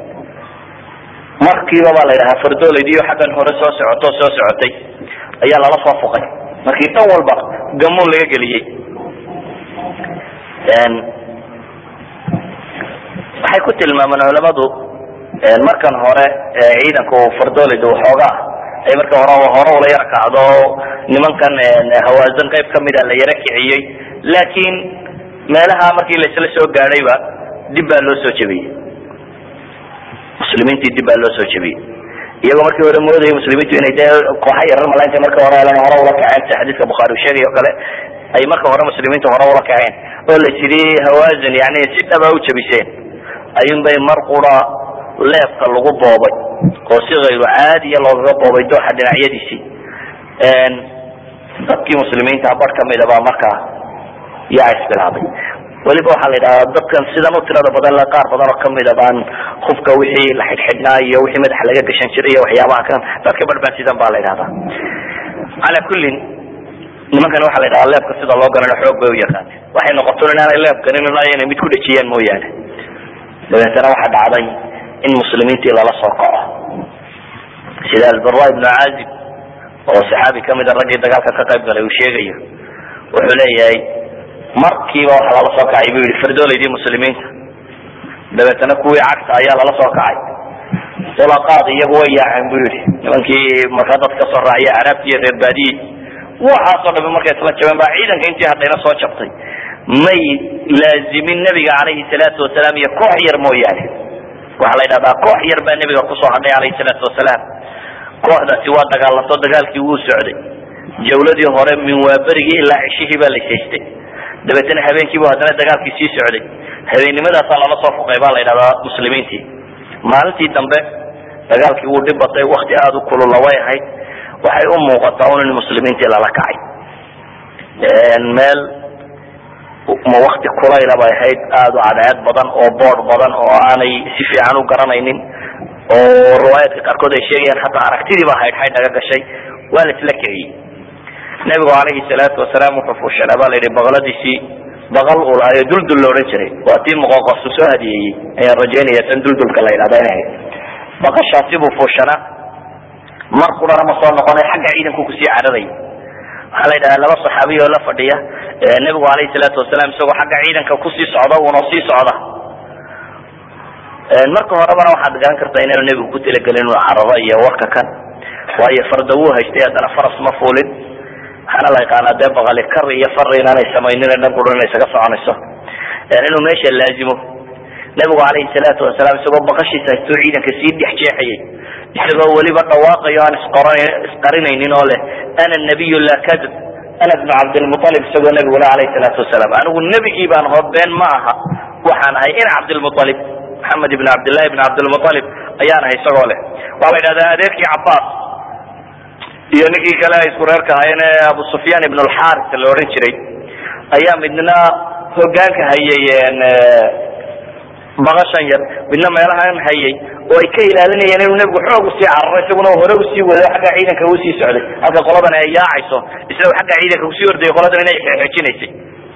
markiiba baa la yidhahaa fardooleydiiyo xaggan hore soo socoto soo socotay ayaa lala soo fuqay markii dhan walba gamuun laga geliyey waxay ku tilmaamaan culamadu markan hore ciidanku fardooleyda waxoogaa ay marka hore hore ula yara kacdo nimankan hawazin qayb kamida la yara kiciyey laakiin meelaha markii la isla soo gaadhayba dib baa loo soo jebiyey muslimiintii dib baa loo soo jebiyey iyagoo markii hore moodayay muslimiintu inay dee kooxa yarar malaynta marka hore helan hore ula kaceen sida xadiiska bukhaari uu sheegay oo kale ay marka hore muslimiintu hore ula kaceen oo la jiri hawazin yani si dhaba u jebiseen ayuun bay mar qura leebka lagu boobay oo si hayru caadiya loogaga boobay dooxa dhinacyadiisii dadkii muslimiinta bar kamida baa markaa yaa isbilaabay weliba waxaa la yidhahdaa dadkan sidan u tirada badan le qaar badan oo kamida baan hubka wixii la xidhxidhnaa iyo wixii madaxa laga gashan jiray iyo waxyaabaha kan dadka barbaan sidan baa la yidhahdaa calaa kullin nimankan waxaa la yidhahdaa leebka sida loo ganano xoog bay u yaqaaneen waxay noqoton inaanay leeb ganin ilaa inay mid ku dhejiyaan mooyaane dabeetana waxaa dhacday in muslimiintii lala soo kaco sida albara ibnu caazib oo saxaabi kamida raggii dagaalka ka qayb galay uu sheegayo wuxuu leeyahay markiiba waxa lala soo kacay buu yihi fardoolaydii muslimiinta dabeetana kuwii cagta ayaa lala soo kacay ulaqaad iyagu way yaaceen buu yihi nimankii markaa dad ka soo raaciya caraabti iyo reer baadiyi waxaasoo dhami markay isla jabeen baa ciidanka intii hadhayna soo jabtay may laazimin nabiga calayhi salaatu wasalaam iyo koox yar mooyaane waxaa la yidhahdaa koox yar baa nabiga kusoo hadhay calayhi salaatu wasalaam kooxdaasi waa dagaalanto dagaalkii wuu socday jawladii hore min waaberigii ilaa cishihii baa la haystay dabeetana habeenkiibu haddana dagaalkii sii socday habeennimadaasa lala soo fuqay baa la yidhahdaa muslimiintii maalintii dambe dagaalkii wuu dhib batay waqti aad u kulul way ahayd waxay u muuqataa in muslimiintii lala kacay meel ma waqti kulayl bay ahayd aad u cadceed badan oo boor badan oo aanay si fiican u garanaynin oo riwaayadka qaarkood ay sheegayaan hatta aragtidii baa haydhay dhaga gashay waa la isla kiciyay nabigu calayhi salaatu wasalaam wuxuu fuushanaa baa la yidhi baqladiisii baqal uu lahayo duldul la odhan jiray waa tii muqoqosu soo hadiyeeyey ayaan rajaynaya tan duldulka la yidhahda inay ahayd baqashaasi buu fuushanaa mar qurana ma soo noqonay xagga ciidanku kusii cararay waxaa la yidhahdaa laba saxaabiy oo la fadhiya nabigu calayhi salaatu wasalaam isagoo xagga ciidanka kusii socda uuna sii socda marka horebana waxaad garan kartaa inaanu nebigu ku talagelin inuu cararo iyo warka kan waayo farda wuu haystay haddana faras ma fuulin waxaana la yaqaanaa dee baqali kar iyo fari inaanay samaynin dhan qura inay isaga soconayso inuu meesha laazimo nabigu calayhi salaatu wasalaam isagoo baqashiisa haystoo ciidanka sii dhex jeexayay isagoo weliba dhawaaqayo aan isqarinaynin oo leh ana nabiyu laa kadib ana bnu cabdilmualib isagoo nabigu le alayhi salaatu wasalaam anigu nebigii baan hoo been ma aha waxaan ahay in cabdilmualib maxamed ibn cabdillahi ibn cabdilmualib ayaan ahay isagoo leh waxaa la yidhahdaa adeerkii cabaas iyo ninkii kale ay isku reerka ahaayeen abu sufyaan ibn alxaris la odhan jiray ayaa midna hogaanka hayay baqashan yar midna meelahan hayay oo ay ka ilaalinayeen inuu nebigu xoog usii cararo isaguna hore usii wado xagga ciidanka usii socday halka qoladan ay yaacayso isagoo xagga ciidanka usii ordayay qoladan inay xejinaysay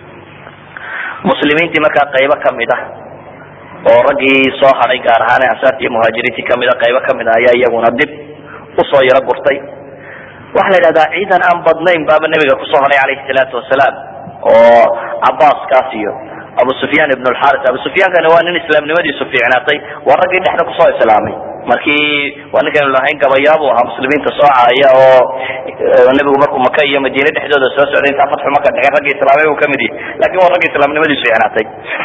muslimiintii markaa qaybo kamid ah oo raggii soo hadhay gaar ahaan ansaartii iyo muhaajiriintii kamid a qaybo kamid ah ayaa iyaguna dib usoo yaro gurtay waxaa la yidhahdaa ciidan aan badnayn baaba nebiga kusoo hadhay calayhi salaatu wasalaam oo cabaaskaas iyo abu sufyaan ibn alxaris abu sufyaankani waa nin islaamnimadiisu fiicnaatay waa raggii dhexda kusoo islaamay markii waa ninkaynu lahayn gabayaabu ahaa muslimiinta soo caaya oo nebigu markuu maka iyo madiine dhexdooda soo socday intaa fatxu maka dhigay raggii islaamay uu kamid yahay lakin waa raggii islaamnimadiisu fiicnaatay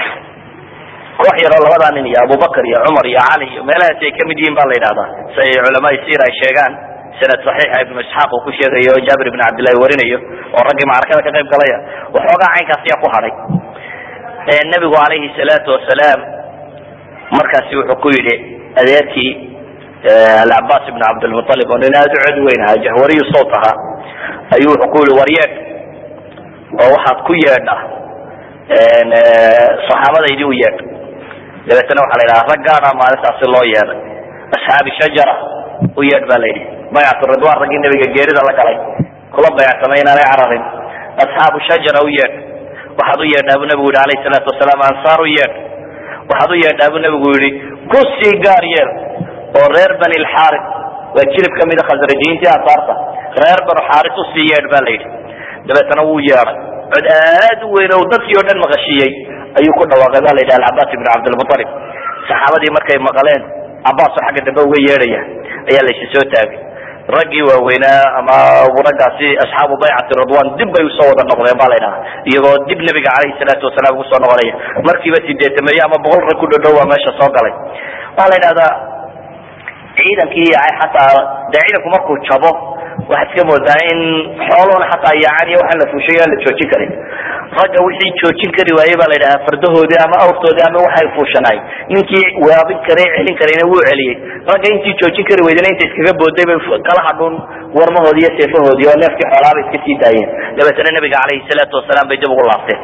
koox yaroo labadaa nin iyo abubakar iyo cumar iyo cali iyo meelahaasi ay kamid yihiin ba la yidhahdaa si ay culamaai siir ay sheegaan sanad saxiixa ibnu isxaaq uu ku sheegayo o jaabir ibn cabdillahi warinayo oo raggii macrakada ka qayb galaya waxoogaa caynkaas ayaa ku hadhay nabigu calayhi salaatu wasalaam markaasi wuxuu ku yidhi adeerkii alcabaas ibn cabdilmualib oo nin aad u cod weyn ahaa jahwariyu sawt ahaa ayuu wuxuu ku yihi waryeed oo waxaad ku yeedha saxaabadaydii u yeedh dabeetana waxaa la yidhaha rag gaada maalintaasi loo yeedhay asxaabi shajara u yeedh ba la yidhi baycatu ridwan raggii nabiga geerida la galay kula bayacsamay inaanay cararin asxaabu shajara u yeedh waxaad u yeedhaa bu nabigu yihi alayhi salaatu wasalaam ansaar u yeedh waxaad u yeedhaa bu nabigu yihi kusii gaar yeel oo reer bani lxaaris waa jilib kamida khasrajiintii ansaarta reer banu xaaris usii yeedh ba la yidhi dabeetana wuu yeedhay cod aad u weyn oo dadkii oo dhan maqashiyey ayuu ku dhawaaqay ba la yidhi alcabaas ibn cabdilmualib saxaabadii markay maqaleen cabaas oo xagga dambe uga yeedhaya ayaa laysi soo taagay raggii waaweynaa ama raggaasi asxaabu baycati ridwan dib bay usoo wada noqdeen ba la ydhaha iyagoo dib nabiga calayhi salaatu wasalaam ugu soo noqonaya markiiba sideetameeye ama boqol rag ku dhodhow waa meesha soo galay waxaa la yidhahdaa ciidankii xataa dee ciidanku markuu jabo waxaad iska moodaa in xoolahuna xataa yaacan iyo waxaan la fuushay aan la joojin karin ragga wixii joojin kari waayey baa la yidhahaa fardahoodii ama awrtoodii ama waxay fuushanaay ninkii waabin karay celin karayna wuu celiyey ragga intii joojin kari weydana inta iskaga booday bay kala hadhuun warmahoodii iyo seefahoodii oo neefkii xoolaaba iska sii daayeen dabeetana nabiga calayhi salaatu wasalaam bay dib ugu laabteen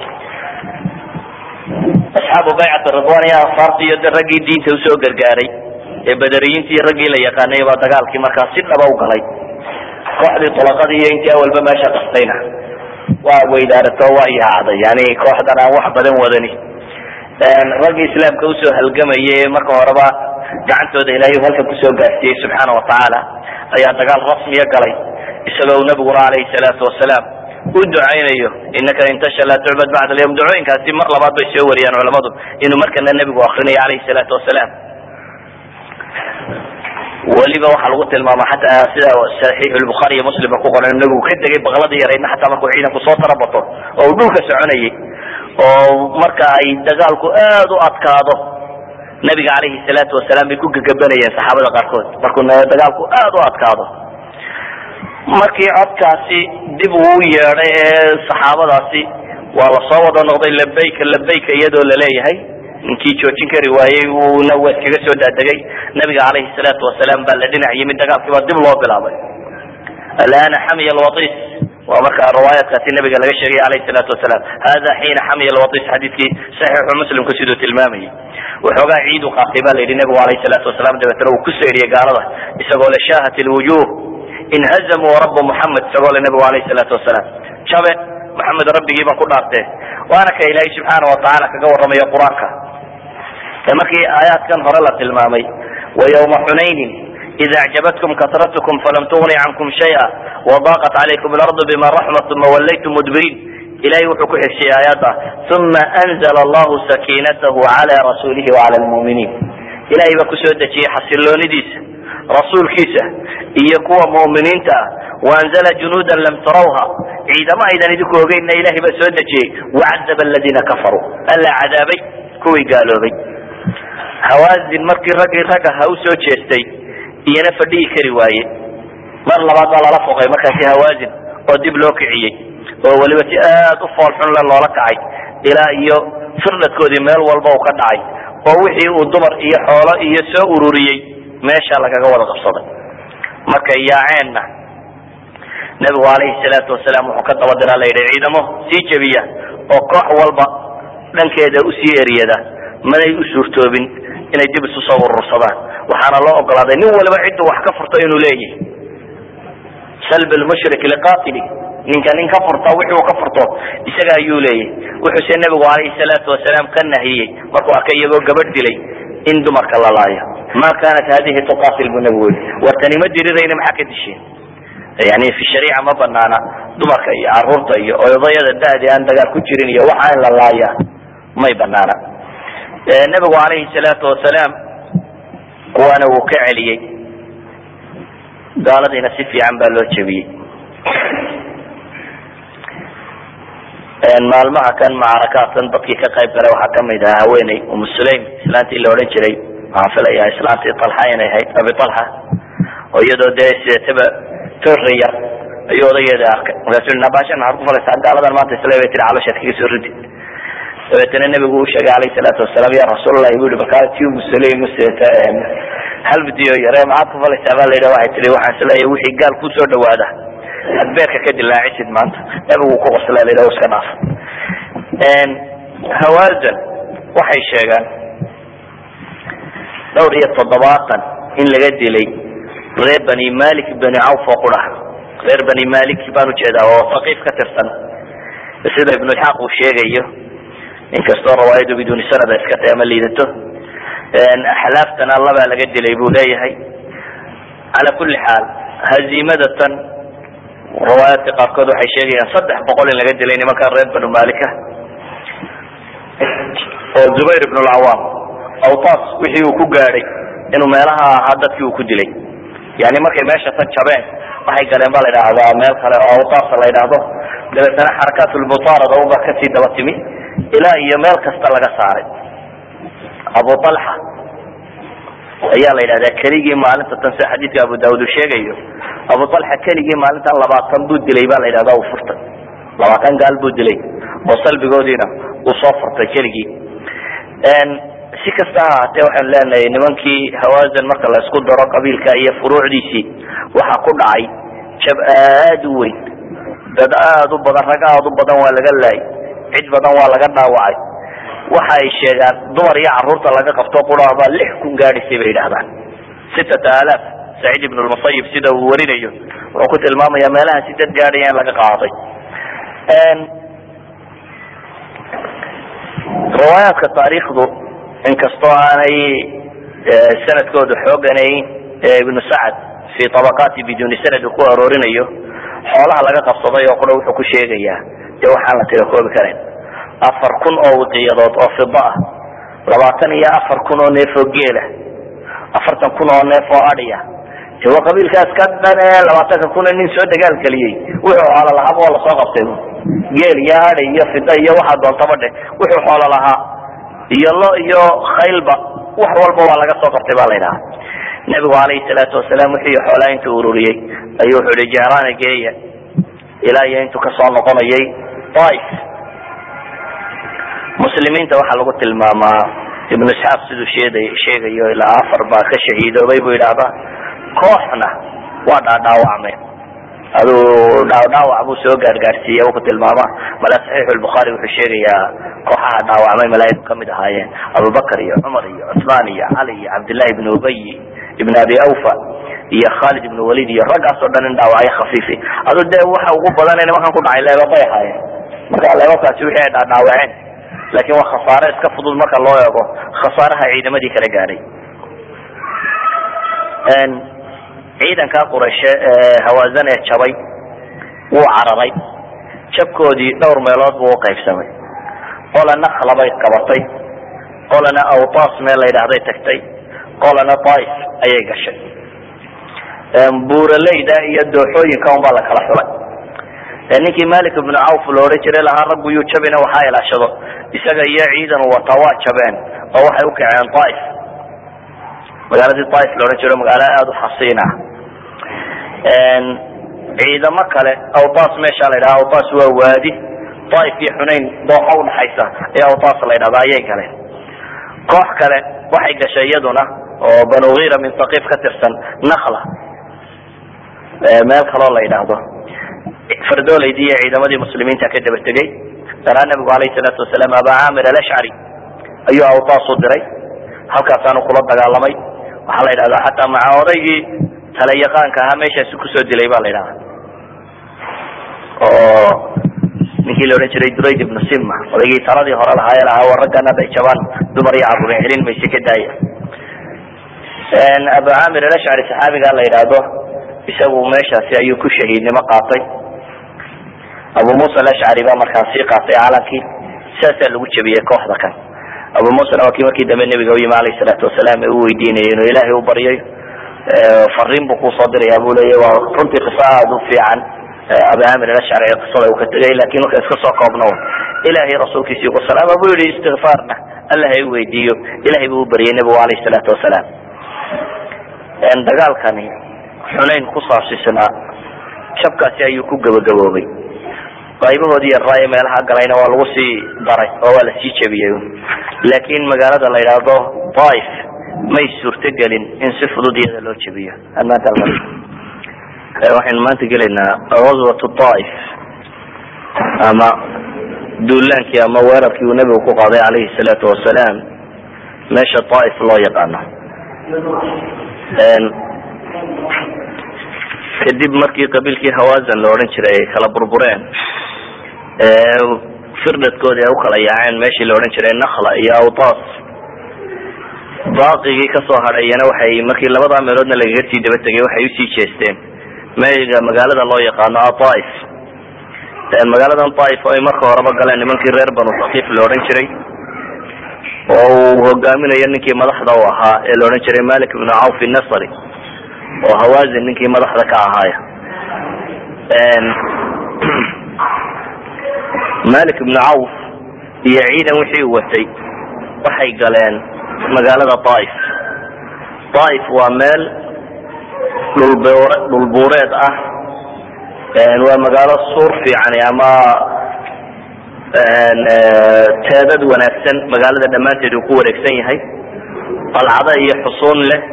asxaabu baycati ridwan iyo ansaartii iyo raggii diinta usoo gargaaray ee badariyiintii iyo raggii la yaqaanay baa dagaalkii markaa si dhaba u galay kooxdii tulaqadii iyo intii awalba meesha qastayna waa weydaarato waa yaacday yani kooxdan aan wax badan wadani raggii islaamka usoo halgamayay marka horeba gacantooda ilaahay halkan kusoo gaarsiiyey subxaana watacaala ayaa dagaal rasmiya galay isagoo nabiguna calayhi salaatu wasalaam u ducaynayo inaka intasha laa tucbad bacda alyawm ducooyinkaasi mar labaad bay soo wariyaan culamadu inuu markana nebigu akrinayo calayhi salaatu wasalaam weliba waxaa lagu tilmaama xataa sida saxiix lbukhaari iyo muslim ku qoran nabigu ka degay baqladii yaraydna xataa markuu ciidanku soo tarabato oo uu dhulka soconayay oo marka ay dagaalku aad u adkaado nabiga calayhi salaatu wasalaam bay ku gagabanayeen saxaabada qaarkood markuu dagaalku aad u adkaado markii codkaasi dib uu yeedhay ee saxaabadaasi waa lasoo wada noqday labayka labayka iyadoo laleeyahay ninkii joojin kari waayey uuna waa iskaga soo daadegay nabiga calayhi salaatu wasalaam baa la dhinac yimid dagaalkii baa dib loo bilaabay alana xamiya alwatis waa markaa riwaayaadkaasi nabiga laga sheegay calayhi salaatu wasalaam hada xiina xamiya alwatis xadiidkii saxiixu muslimku siduu tilmaamayay waxoogaa ciid u qaatay baa la yidhi nabigu calayhi salaatu wasalaam dabeetana uu ku seeriyey gaalada isagoo le shaahat alwujuh inhazamuu rabbu muxamed isagoo le nabigu calayhi salaatu wasalaam jabe maxamed rabbigii baan ku dhaartee waana ka ilaahay subxaana watacaala kaga warramayo qur-aanka markii aayaadkan hore la tilmaamay wayawma xunaynin ida acjabatkum kasratkum falam tugni cankum shaya wadaqat calaykum alardu bima raxmat uma wallaytum mudbiriin ilahay wuxuu ku xigshiyay aayadda uma anzla allahu sakiinatahu cala rasuulihi wacala lmu'miniin ilahay baa kusoo dejiyey xasiloonidiisa rasuulkiisa iyo kuwa mu'miniinta ah waanzala junuudan lam tarawha ciidama aydan idinku ogeynna ilahay baa soo dejiyey wacadaba aladiina kafaruu alla cadaabay kuwii gaaloobay hawaazin markii raggii ragga ha u soo jeestay iyana fadhihi kari waaye mar labaad baa lala foqay markaasi hawaazin oo dib loo kiciyey oo weliba si aad u foolxun le loola kacay ilaa iyo firdadkoodii meel walba uu ka dhacay oo wixii uu dumar iyo xoolo iyo soo ururiyey meesha lagaga wada qabsaday markay yaaceenna nabigu calayhi salaatu wasalaam wuxuu ka daba diraa la yidhi ciidamo sii jebiya oo koox walba dhankeeda usii eriyada manay u suurtoobin inay dib isu soo urursadaan waxaana loo ogolaaday nin waliba ciddu wax ka furto inuu leeyahay salb lmushrik liqatili ninka nin ka furta wixii uu ka furto isaga ayuu leeyahay wuxuuse nabigu calayhi salaatu wasalaam ka nahiyey markuu arkay iyagoo gabadh dilay in dumarka la laayo ma kanat hadihi tuqatil bu nabigu wartani ma dirirayna maxaa ka disheen yani fi shariica ma banaana dumarka iyo caruurta iyo odayada da-di aan dagaal ku jirin iyo waxa in la laaya may banaana nabigu calayhi salaatu wasalaam kuwaana wuu ka celiyey gaaladiina si fiican baa loo jebiyey maalmaha kan macrakaadkan dadkii ka qayb galay waxaa kamid ahaa haweeney umu sulaym islaantii la odhan jiray waxaan filayaa islaantii talxa inay ahayd abi talxa oo iyadoo dee sideetaba torre yar ayuu odageeda arkay markaasuu yii nabaashan maxaad ku falaysaa gaaladan maanta isla bay tiri caloshaad kaga soo ridi dabeetana nabigu uu sheegay calayhi salaatu wasalaam ya rasuulallah buu yihi markaa tii umu sulaym useeta hal bidiyo yare maxaad ku falaysaa baa la yidhi waxay tiri waxaan isleeyahay wixii gaal kusoo dhawaada ad beerka ka dilaacisid maanta nabigu ku qosla la yidhaha iska dhaaf hawazan waxay sheegaan dhowr iyo toddobaatan in laga dilay reer bani malik bani cawf oo qura reer bani malik baan ujeedaa oo faqiif ka tirsan sida ibnu isxaaq uu sheegayo inkastoo rawaayadu biduuni sanada iska tahay ama liidato axlaaftana allabaa laga dilay buu leeyahay cala kulli xaal haziimadatan riwaayaadka qaarkood waxay sheegayaan saddex boqol in laga dilay nimanka reer banu malika oo zubayr ibn lcawaam awtaas wixii uu ku gaadhay inuu meelaha ahaa dadkii uu ku dilay yani markay meesha tan jabeen waxay galeen baa la yidhaahdaa meel kale oo awtaasa la yidhaahdo dabeetana xarakaat lmusaarada uba kasii daba timi ilaa iyo meel kasta laga saaray abu talxa ayaa la yidhahdaa keligii maalinta tan sida xadiidka abu daawud uu sheegayo abu talxa keligii maalintan labaatan buu dilay baa la yidhahdaa uu furtay labaatan gaal buu dilay oo salbigoodiina uu soo furtay keligii si kasta ha ahaatee waxaanu leenahay nimankii hawazan marka la isku daro qabiilka iyo furuucdiisii waxaa ku dhacay jab aad u weyn dad aad u badan rag aad u badan waa laga laayay cid badan waa laga dhaawacay waxa ay sheegaan dumar iyo caruurta laga qabto quraabaa lix kun gaadhisay bay yidhahdaan sittata alaaf saciid ibn lmusayib sida uu warinayo wuxuu ku tilmaamaya meelaha si dad gaadhaya in laga qaaday riwaayaadka taariikhdu inkastoo aanay sanadkooda xooganayn ibnu sacad fi tabaqaati biduni sanad uu ku aroorinayo xoolaha laga qabsaday oo qura wuxuu ku sheegayaa dee waxaan la tira koobi karayn afar kun oo wadiyadood oo fida ah labaatan iyo afar kun oo neef oo geela afartan kun oo neef oo adhiya de waa qabiilkaas ka dhan ee labaatanka kun nin soo dagaalgeliyey wuxuu xoolo lahaaba waa lasoo qabtay geel iyo adhi iyo fida iyo waxaa doontaba dheh wuxuu xoolo lahaa iyo lo iyo khaylba wax walba waa laga soo qabtay baa la yidhaha nabigu calayhi salaatu wasalaam wixii xoolaa intuu ururiyey ayuu wuxuu ihi jehraana geeya ilaa iyo intuu kasoo noqonayay taif muslimiinta waxaa lagu tilmaamaa ibn isxaaq siduu sheegayo ilaa afar baa ka shahiidoobay buu yidhaahdaa kooxna waa dhaadhaawacmeen aduu dhaawdhaawac buu soo gaargaarsiiyey uu ku tilmaama mala saxiixu lbukhaari wuxuu sheegayaa kooxaha dhaawacmay malaayiku kamid ahaayeen abubakar iyo cumar iyo cusmaan iyo cali iyo cabdillahi ibn ubay ibn abi awfa iyo khalid ibn walid iyo raggaas oo dhan in dhaawacyo khafiifi aduu dee waxa ugu badan nimankan ku dhacay leeba bay ahaayeen marka leebabkaasi wixii ay dhaadhaawaceen laakiin waa khasaare iska fudud marka loo eego khasaaraha ciidamadii kala gaadhay ciidanka qurayshe hawaazan ee jabay wuu cararay jabkoodii dhowr meelood buu uqaybsamay qolana khlabay qabatay qolana awtaas meel la yidhaahday tagtay qolana taif ayay gashay buuraleyda iyo dooxooyinka un baa la kala xulay ninkii malik ibnu cawf la odhan jiray lahaa raggu yuu jabina waxaa ilaashado isaga iyo ciidan wata waa jabeen oo waxay ukaceen taif magaaladii taif la odhan jiro magaalo aada u xasiin ah ciidamo kale awtaas meesha la yidhaha awtaas waa waadi taif iyo xunayn dooxa udhaxaysa ee awtaas la yidhahda ayay galeen koox kale waxay gashay iyaduna oo banu ghira min taqiif ka tirsan nakla meel kaloo la yidhaahdo fardoolaydii iyo ciidamadii muslimiinta ka daba tegay daraa nabigu alayhi salaatu wasalaam aba camir alashcari ayuu awtaas u diray halkaasaanu kula dagaalamay waxaa la yidhahdaa xataa maca odaygii talayaqaanka ahaa meeshaasi kusoo dilay ba la yidhahda oo ninkii la odhan jiray durayd ibnu sima odaygii taladii hore lahaayee lahaa war raggan hadday jabaan dumar iyo caruurin celin mayse ka daaya abu camir alashcari saxaabigaa la yidhaahdo isagu meeshaasi ayuu ku shahiidnimo qaatay abu musa alashcari baa markaa sii qaatay calankii saasaa lagu jabiyey kooxda kan abu musana waa kii markii dambe nabiga uyimi alayh salaatu wasalaam ee u weydiinayay inuu ilaahay u baryay fariin buu kusoo diraya buu leeya waa runtii qiso aada u fiican abu amir alashcari ee qisada uu ka tegay lakin marka iska soo koobno ilaahay rasuulkiisii ugu salaama buu yihi istikfaarna allah ay weydiiyo ilahay buu u baryay nabigu alayh salaatu wasalaam dagaalkani xunayn ku saabsisnaa jabkaasi ayuu ku gabagaboobay qaybahoodii yaraaye meelaha galayna waa lagu sii daray oo waa lasii jebiyey laakiin magaalada la yidhaahdo taif may suurtagelin in si fudud iyada loo jebiyo waxaynu maanta gelaynaa ghazwatu taif ama duulaankii ama weerarkii uu nabigu ku qaaday calayhi salaatu wasalaam meesha taif loo yaqaano kadib markii qabiilkii hawazan la odhan jiray ay kala burbureen firdadkoodii ay ukala yaaceen meeshii la odhan jiray nakla iyo awtaas baaqigii kasoo hadhayana waxay markii labadaa meeloodna lagaga sii daba tegay waxay usii jeesteen mega magaalada loo yaqaano ataif magaaladan taif oo ay marka horeba galeen nimankii reer banu sakiif la odhan jiray oo uu hogaaminayo ninkii madaxda u ahaa ee la odhan jiray malik ibnu cawf nasri oo hawazin ninkii madaxda ka ahaaya malik ibnu cawf iyo ciidan wixii u watay waxay galeen magaalada taif taif waa meel dhulbr dhulbuureed ah waa magaalo suur fiican ama teedad wanaagsan magaalada dhammaanteed uu ku wareegsan yahay qalcado iyo xusuun leh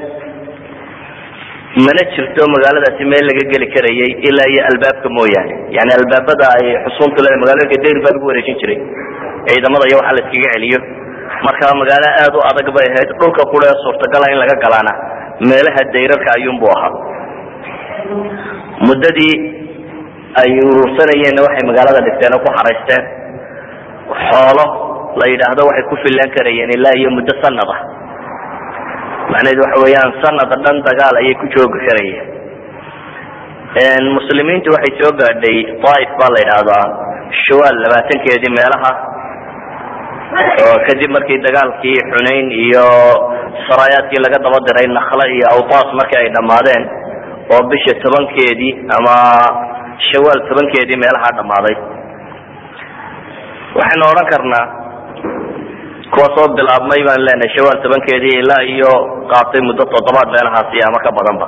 mana jirto magaaladaasi meel laga geli karayay ilaa iyo albaabka mooyaane yani albaabada ay xusuuntu leedahay magaalooyinka dayr baa lagu wareejin jiray ciidamada iyo waxa la iskaga celiyo marka magaalo aad u adag bay ahayd dhulka kule suurtagala in laga galaana meelaha dayrarka ayuunbu ahaa muddadii ay urursanayeenna waxay magaalada dhigteen oo ku xaraysteen xoolo la yidhaahdo waxay ku filan karayeen ilaa iyo muddo sanad ah macnaheedu waxa weeyaan sanad dhan dagaal ayay ku joogi karayeen muslimiintu waxay soo gaadhay taif baa la yidhaahdaa shawaal labaatankeedii meelaha oo kadib markii dagaalkii xunayn iyo saraayaadkii laga daba diray nakla iyo awtaas markii ay dhammaadeen oo bisha tobankeedii ama shawaal tobankeedii meelaha dhammaaday waxaynu odhan karnaa kuwa soo bilaabmay baan leenahay shawaal tobankeedii ilaa iyo qaatay muddo toddobaad meelahaasi ama ka badanba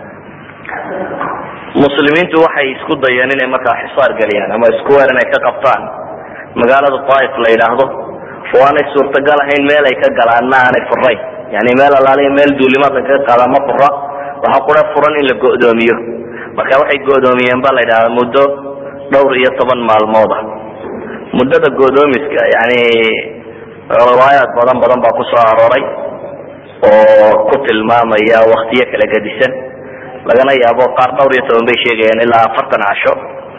muslimiintu waxay isku dayeen inay markaa xisaar geliyaan ama isku weer inay ka qabtaan magaalada taif la yidhaahdo waanay suurtagal ahayn meel ay ka galaanna aanay furayn, yani meel alaaliya meel duulimaad laga qaada ma fura, waxaa qura furan in la go'doomiyo. marka waxay go'doomiyeen baa la yidhahdaa muddo dhowr iyo toban maalmooda. muddada go'doomiska yani riwaayaad badan badan baa ku soo arooray oo ku tilmaamaya waktiyo kala gedisan, lagana yaabo qaar dhowr iyo toban bay sheegayaan ilaa afartan casho.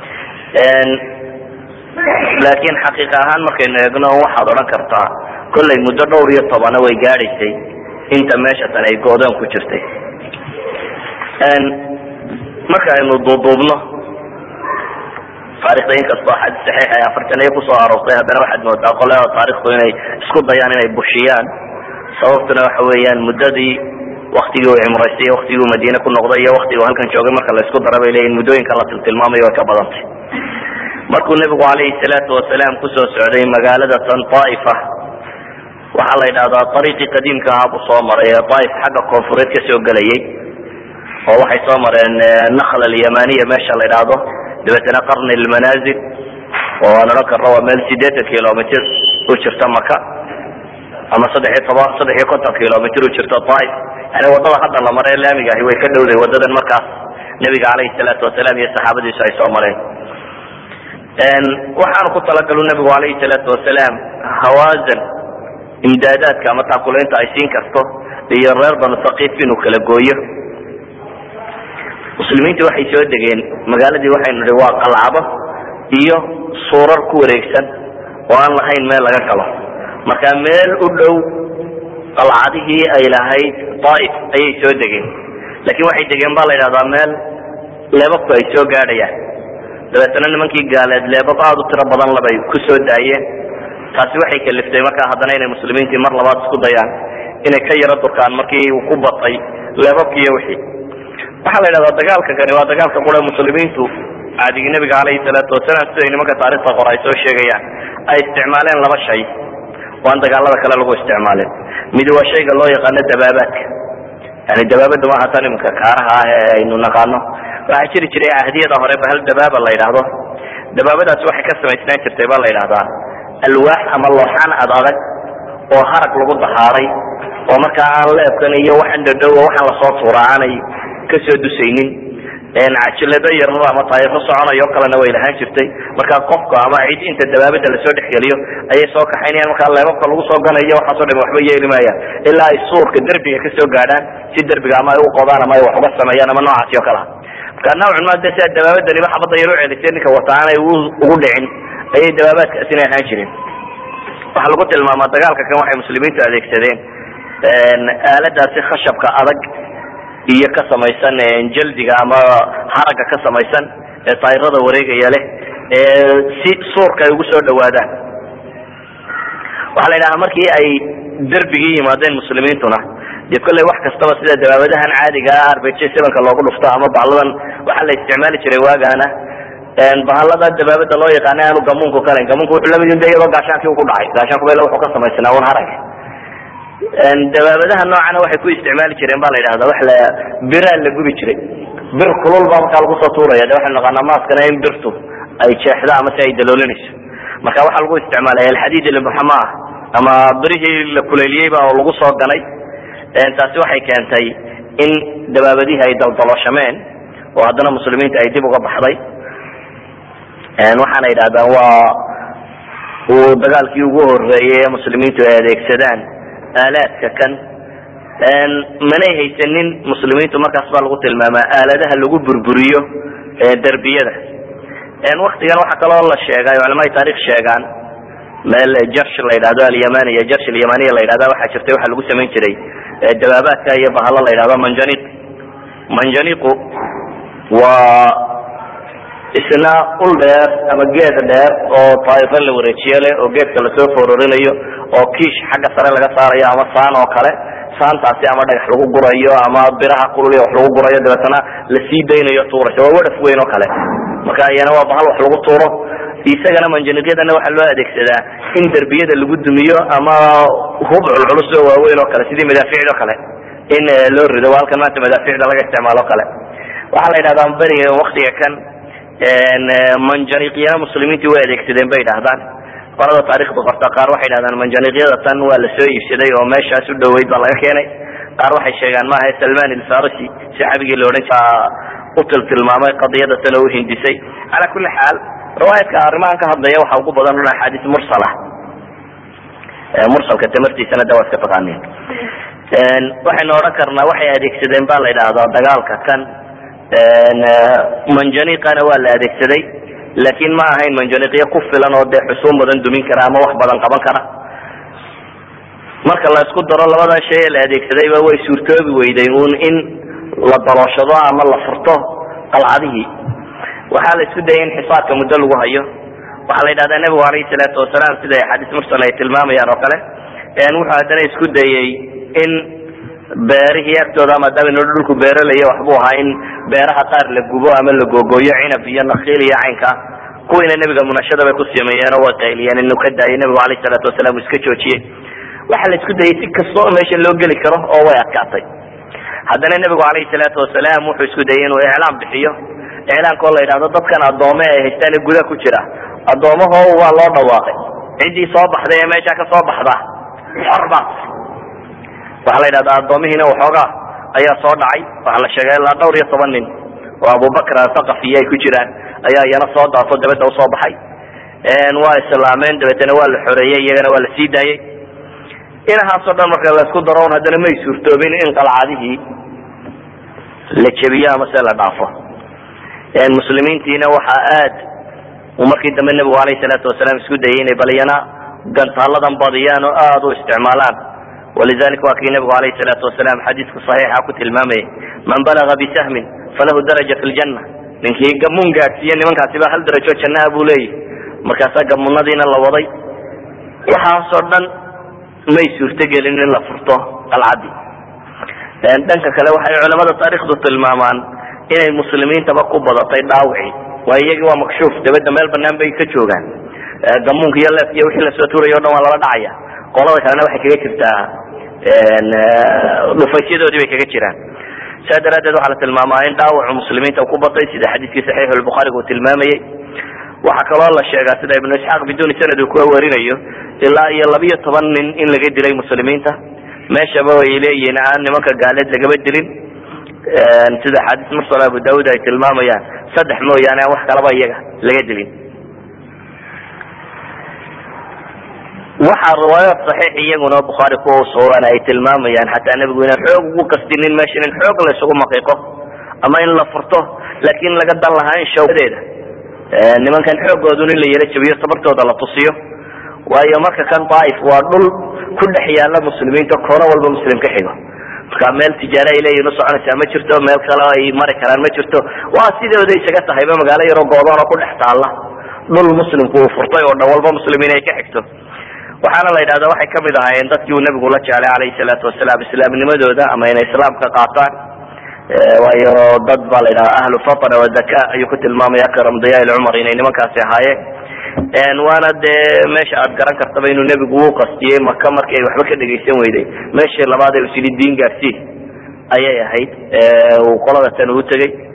laakiin xaqiiq ahaan markaynu eegno waxaad odhan kartaa kollay muddo dhowr iyo tobana way gaadhaysay inta meesha tan ay go'doon ku jirtay. marka aynu duuduubno taarikhda inkastoo xadiis saxiix ay afartan iyo kusoo aroortay, haddana waxaad moodaa qolada taarikhdu inay isku dayaan inay bushiyaan. sababtuna waxa weeyaan muddadii waktigii uu cimraystay iyo waktigii uu madiine ku noqday iyo waktigii uu halkan joogay marka la isku dara bay leeyihin muddooyinkan la tiltilmaamayo way ka badantay. markuu nebigu calayhi salaatu wasalaam kusoo socday magaalada tan Taaifa, waxaa la yidhahdaa ariiqii qadiimka ahaa buu soo maray ee Taif xagga koonfureed ka soo gelayay, oo waxay soo mareen nakla alyamaniya meesha la yidhaahdo, dabeetana qarni almanaazil oo aan odhan karno waa meel sideetan kilomitr u jirta Maka, ama saddex iyo toban saddex iyo konton kilomitr u jirta Taif. yani wadada hadda la maray laamiga ahi way ka dhowday wadadan markaas nebiga calayhi salaatu wasalaam iyo saxaabadiisu ay soo mareen. waxaanu ku talagalu nebigu calayhi salaatu wasalaam hawaasan imdaadaadka ama taakulaynta ay siin karto iyo reer banu thaqiif inuu kala gooyo. muslimiintu waxay soo degeen magaaladii, waxaynu nihi waa qalcado iyo suurar ku wareegsan oo aan lahayn meel laga galo. marka meel u dhow qalcadihii ay lahayd Taif ayay soo degeen, laakiin waxay degeen baa la yidhahdaa meel leebabku ay soo gaadhayaan. dabeetana nimankii gaaleed leebab aada u tiro badan labay ku soo daayeen. taasi waxay kaliftay markaa haddana inay muslimiintii mar labaad isku dayaan inay ka yaro durkaan markii uu ku batay leebabkiiyo wixii. waxaa la yidhahdaa dagaalka kani waa dagaalka qura muslimiintu caadigii nebiga calayhi salaatu wasalaam siday nimanka taarikhda qora ay soo sheegayaan ay isticmaaleen laba shay oo aan dagaalada kale lagu isticmaalin. mid waa shayga loo yaqaano dabaabaadka, yani dabaabada maaha tan iminka kaaraha ah ee aynu naqaano. waxaa jiri jiray cahdiyada hore bahal dabaaba la yidhaahdo. dabaabadaasi waxay ka samaysnaan jirtay baa la yidhahdaa alwaax ama looxaan ad adag oo harag lagu dahaaray, oo markaa aan leebkan iyo waxan dhadhow waxaan lasoo tuuraa aanay kasoo dusaynin. cajilado yarnada ama taayiro soconayo kalena way lahaan jirtay. markaa qofka ama cid inta dabaabada lasoo dhexgeliyo ayay soo kaxaynayaan, markaa leebabka lagu soo ganayo waxaasoo dham waxba yeeli maayaan ilaa ay suurka derbiga kasoo gaadhaan, si derbiga ama ay u qodaan ama ay wax uga sameeyaan ama noocaasi oo kale ah. marka nawcan ma de sia dabaabadaniba xabada yar u celisay ninka wata aanay ugu dhicin ayay dabaabaadkaasina ahaan jireen. waxaa lagu tilmaamaa dagaalka kan waxay muslimiintu adeegsadeen aaladaasi khashabka adag iyo ka samaysan jaldiga ama haraga ka samaysan ee taayirada wareegaya leh si suurka ay ugu soo dhawaadaan. waxaa la yidhahaa markii ay derbigii yimaadeen muslimiintuna dee kolley wax kastaba sida dabaabadahan caadiga ah r b j sevenka loogu dhufto ama bahladan waxaa la isticmaali jiray waagaana bahalada dabaabada loo yaqaana aanu gamuunku kalayn. gamuunku wuxuu lamid yahay iyadoo gaashaankii uu ku dhacay, gaashaanku baa wuxuu ka samaysnaa un harag. dabaabadaha noocana waxay ku isticmaali jireen baa la yidhahdaa wax la biraa la gubi jiray. bir kulul baa markaa lagu soo tuuraya, de waxaynu naqaanaa maaskana in birtu ay jeexdo ama si ay daloolinayso. marka waxaa lagu isticmaalaya alxadiid ilmuxama ah ama birihii la kuleeliyey ba oo lagu soo ganay. taasi waxay keentay in dabaabadihii ay daldalooshameen oo haddana muslimiinta ay dib uga baxday. waxaana yidhahdaan waa uu dagaalkii ugu horeeyey ee muslimiintu ay adeegsadaan aalaadka kan. manay haysanin muslimiintu markaas baa lagu tilmaamaa aaladaha lagu burburiyo derbiyada. waktigan waxaa kaloo la sheegay culamada taarikh sheegaan meel jarsh la yidhahdo alyamaniya, jarsh alyamaniya la yidhahda waxaa jirtay waxaa lagu samayn jiray dabaabaadka iyo bahalo la yidhahdo manjaniq. manjaniqu waa isna ul dheer ama geed dheer oo taayiro la wareejiyo leh oo geedka lasoo fororinayo oo kiish xagga sare laga saarayo ama saan oo kale. saantaasi ama dhagax lagu gurayo ama biraha qulul wax lagu gurayo dabeetana la sii daynayo tuurasho. waa wadaf weyn oo kale. marka iyana waa bahal wax lagu tuuro. isagana manjaniqyadana waxaa loo adeegsadaa in derbiyada lagu dumiyo ama hub culculus oo waaweyn oo kale sidii madaafiicda oo kale in loo rido. waa halkan maanta madaafiicda laga isticmaalo o kale. waxaa la yidhahdaa beriga waktiga kan manjaniqyana muslimiintii way adeegsadeen bay yidhahdaan. qolada taariikhda qorta qaar waxay yidhahdaan manjaniiqyada tan waa la soo iibsaday oo meeshaas u dhoweyd baa laga keenay. qaar waxay sheegaan maaha salman alfarisi saxaabigii la odhan jiray u tiltilmaamay qadiyada tan oo u hindisay. ala kulli xaal riwaayadka arrimahan ka hadlaya waxa ugu badan una xadiis mursala mursalka tamartiisana dawaad ka taqaaniin. waxaynu odhan karnaa waxay adeegsadeen baa la yidhaahdaa dagaalka kan manjaniiqana waa la adeegsaday, laakiin ma ahayn manjaniiqyo ku filan oo dee xusuun badan dumin kara ama wax badan qaban kara. marka la isku daro labadan shay ee la adeegsadayba way suurtoobi weyday uun in la dalooshado ama la furto qalcadihii. waxaa la isku dayay in xisaabka muddo lagu hayo. waxaa la yidhahdaa nebigu alayhi salaatu wasalaam sida axaadiis mursal ay tilmaamayaan oo kale wuxuu haddana isku dayay in beerihii agtooda maadaama inu dhulku beeralayo waxbuu ahaa in beeraha qaar la gubo ama la googooyo cinab iyo nakiil iyo caynka. kuwiina nebiga munashada bay ku sameeyeen oo way qayliyeen inuu ka daayo nebigu alayhi salaatu wasalaam uu iska joojiyey. waxaa la isku dayay si kastoo meesha loo geli karo oo way adkaatay. haddana nebigu alayhi salaatu wasalaam wuxuu isku dayay inuu iclaam bixiyo. iclaamka oo la yidhahdo dadkan addoome ay haystaan ee gudaha ku jira addoomaho waa loo dhawaaqay, ciddii soo baxday ee meesha ka soo baxda xorba. waxaa la yidhahdaa addoomihiina waxoogaa ayaa soo dhacay. waxaa la sheegay ilaa dhowr iyo toban nin oo abubakr athaqafiya ay ku jiraan ayaa iyana soo daafo dabadda usoo baxay. waa islaameen, dabeetana waa la xoreeyey, iyagana waa la sii daayey. inahaasoo dhan marka la isku daro un haddana may suurtoobin in qalcadihii la jebiyo ama se la dhaafo. muslimiintiina waxaa aad uu markii dambe nebigu alayhi salaatu wasalaam isku dayay inay balyana gantaaladan badiyaan oo aada u isticmaalaan. walidalika waa kii nebigu alayhi salaatu wasalaam xadiiska saxiixa ku tilmaamayay man balaga bisahmin falahu daraja fi ljanna. ninkii gamuun gaadhsiiye nimankaasi baa hal darajo jannaha buu leeyahy. markaasaa gamuunadiina la waday. waxaasoo dhan may suurtogelin in la furto qalcadii. dhanka kale waxay culamada taariikhdu tilmaamaan inay muslimiintaba ku badatay dhaawici. waa iyagii waa makshuuf, dabadda meel banaan bay ka joogaan. gamuunka iyo leef iyo wixii lasoo tuurayo o dhan waa lala dhacaya. qolada kalena waxay kaga jirtaa dhufaysyadoodii bay kaga jiraan. saa daraadeed waxaa la tilmaamaa in dhaawacu muslimiinta ku batay sida xadiiskii saxiix lbukhaariga uu tilmaamayey. waxaa kaloo la sheegaa sida ibnu isxaaq biduuni sanad uu ku warinayo ilaa iyo labiyo toban nin in laga dilay muslimiinta. meeshaba way leeyihiin aan nimanka gaaleed lagaba dilin, sida xadiis mursal abu daud ay tilmaamayaan saddex mooyaane aan wax kalaba iyaga laga dilin. waxaa riwaayaad saxiix iyaguna bukhaari ku sugan ay tilmaamayaan xataa nebigu inaan xoog ugu qastinin meeshan in xoog la isugu maqiiqo ama in la furto, laakiin laga dan lahaa in shawkadeeda nimankan xoogoodun in la yala jabiyo sabartooda la tusiyo. waayo marka kan daaif waa dhul ku dhex yaala muslimiinta, koono walba muslim ka xigo. marka meel tijaaro ay leeyihin usoconaysaa ma jirto, meel kale ay mari karaan ma jirto. waa sidooda isaga tahayba magaalo yaroo goodoon oo ku dhex taalla dhul muslimku uu furtay oo dhan walba muslimiin ay ka xigto. waxaana la yidhahdaa waxay kamid ahaayeen dadkii uu nebigu la jeclay alayhi salaatu wasalaam islaamnimadooda ama inay islaamka qaataan. waayo dad baa la yidhahdaa ahlu fatra wadaka ayuu ku tilmaamaya akram diyaa ilcumar inay nimankaasi ahaayeen. waana dee meesha aad garan kartaba inuu nebigu uu qastiyey maka markii ay waxba ka dhegaysan weyday. meeshii labaad ee usili diin gaadhsiin ayay ahayd uu qolada tan uu tegey.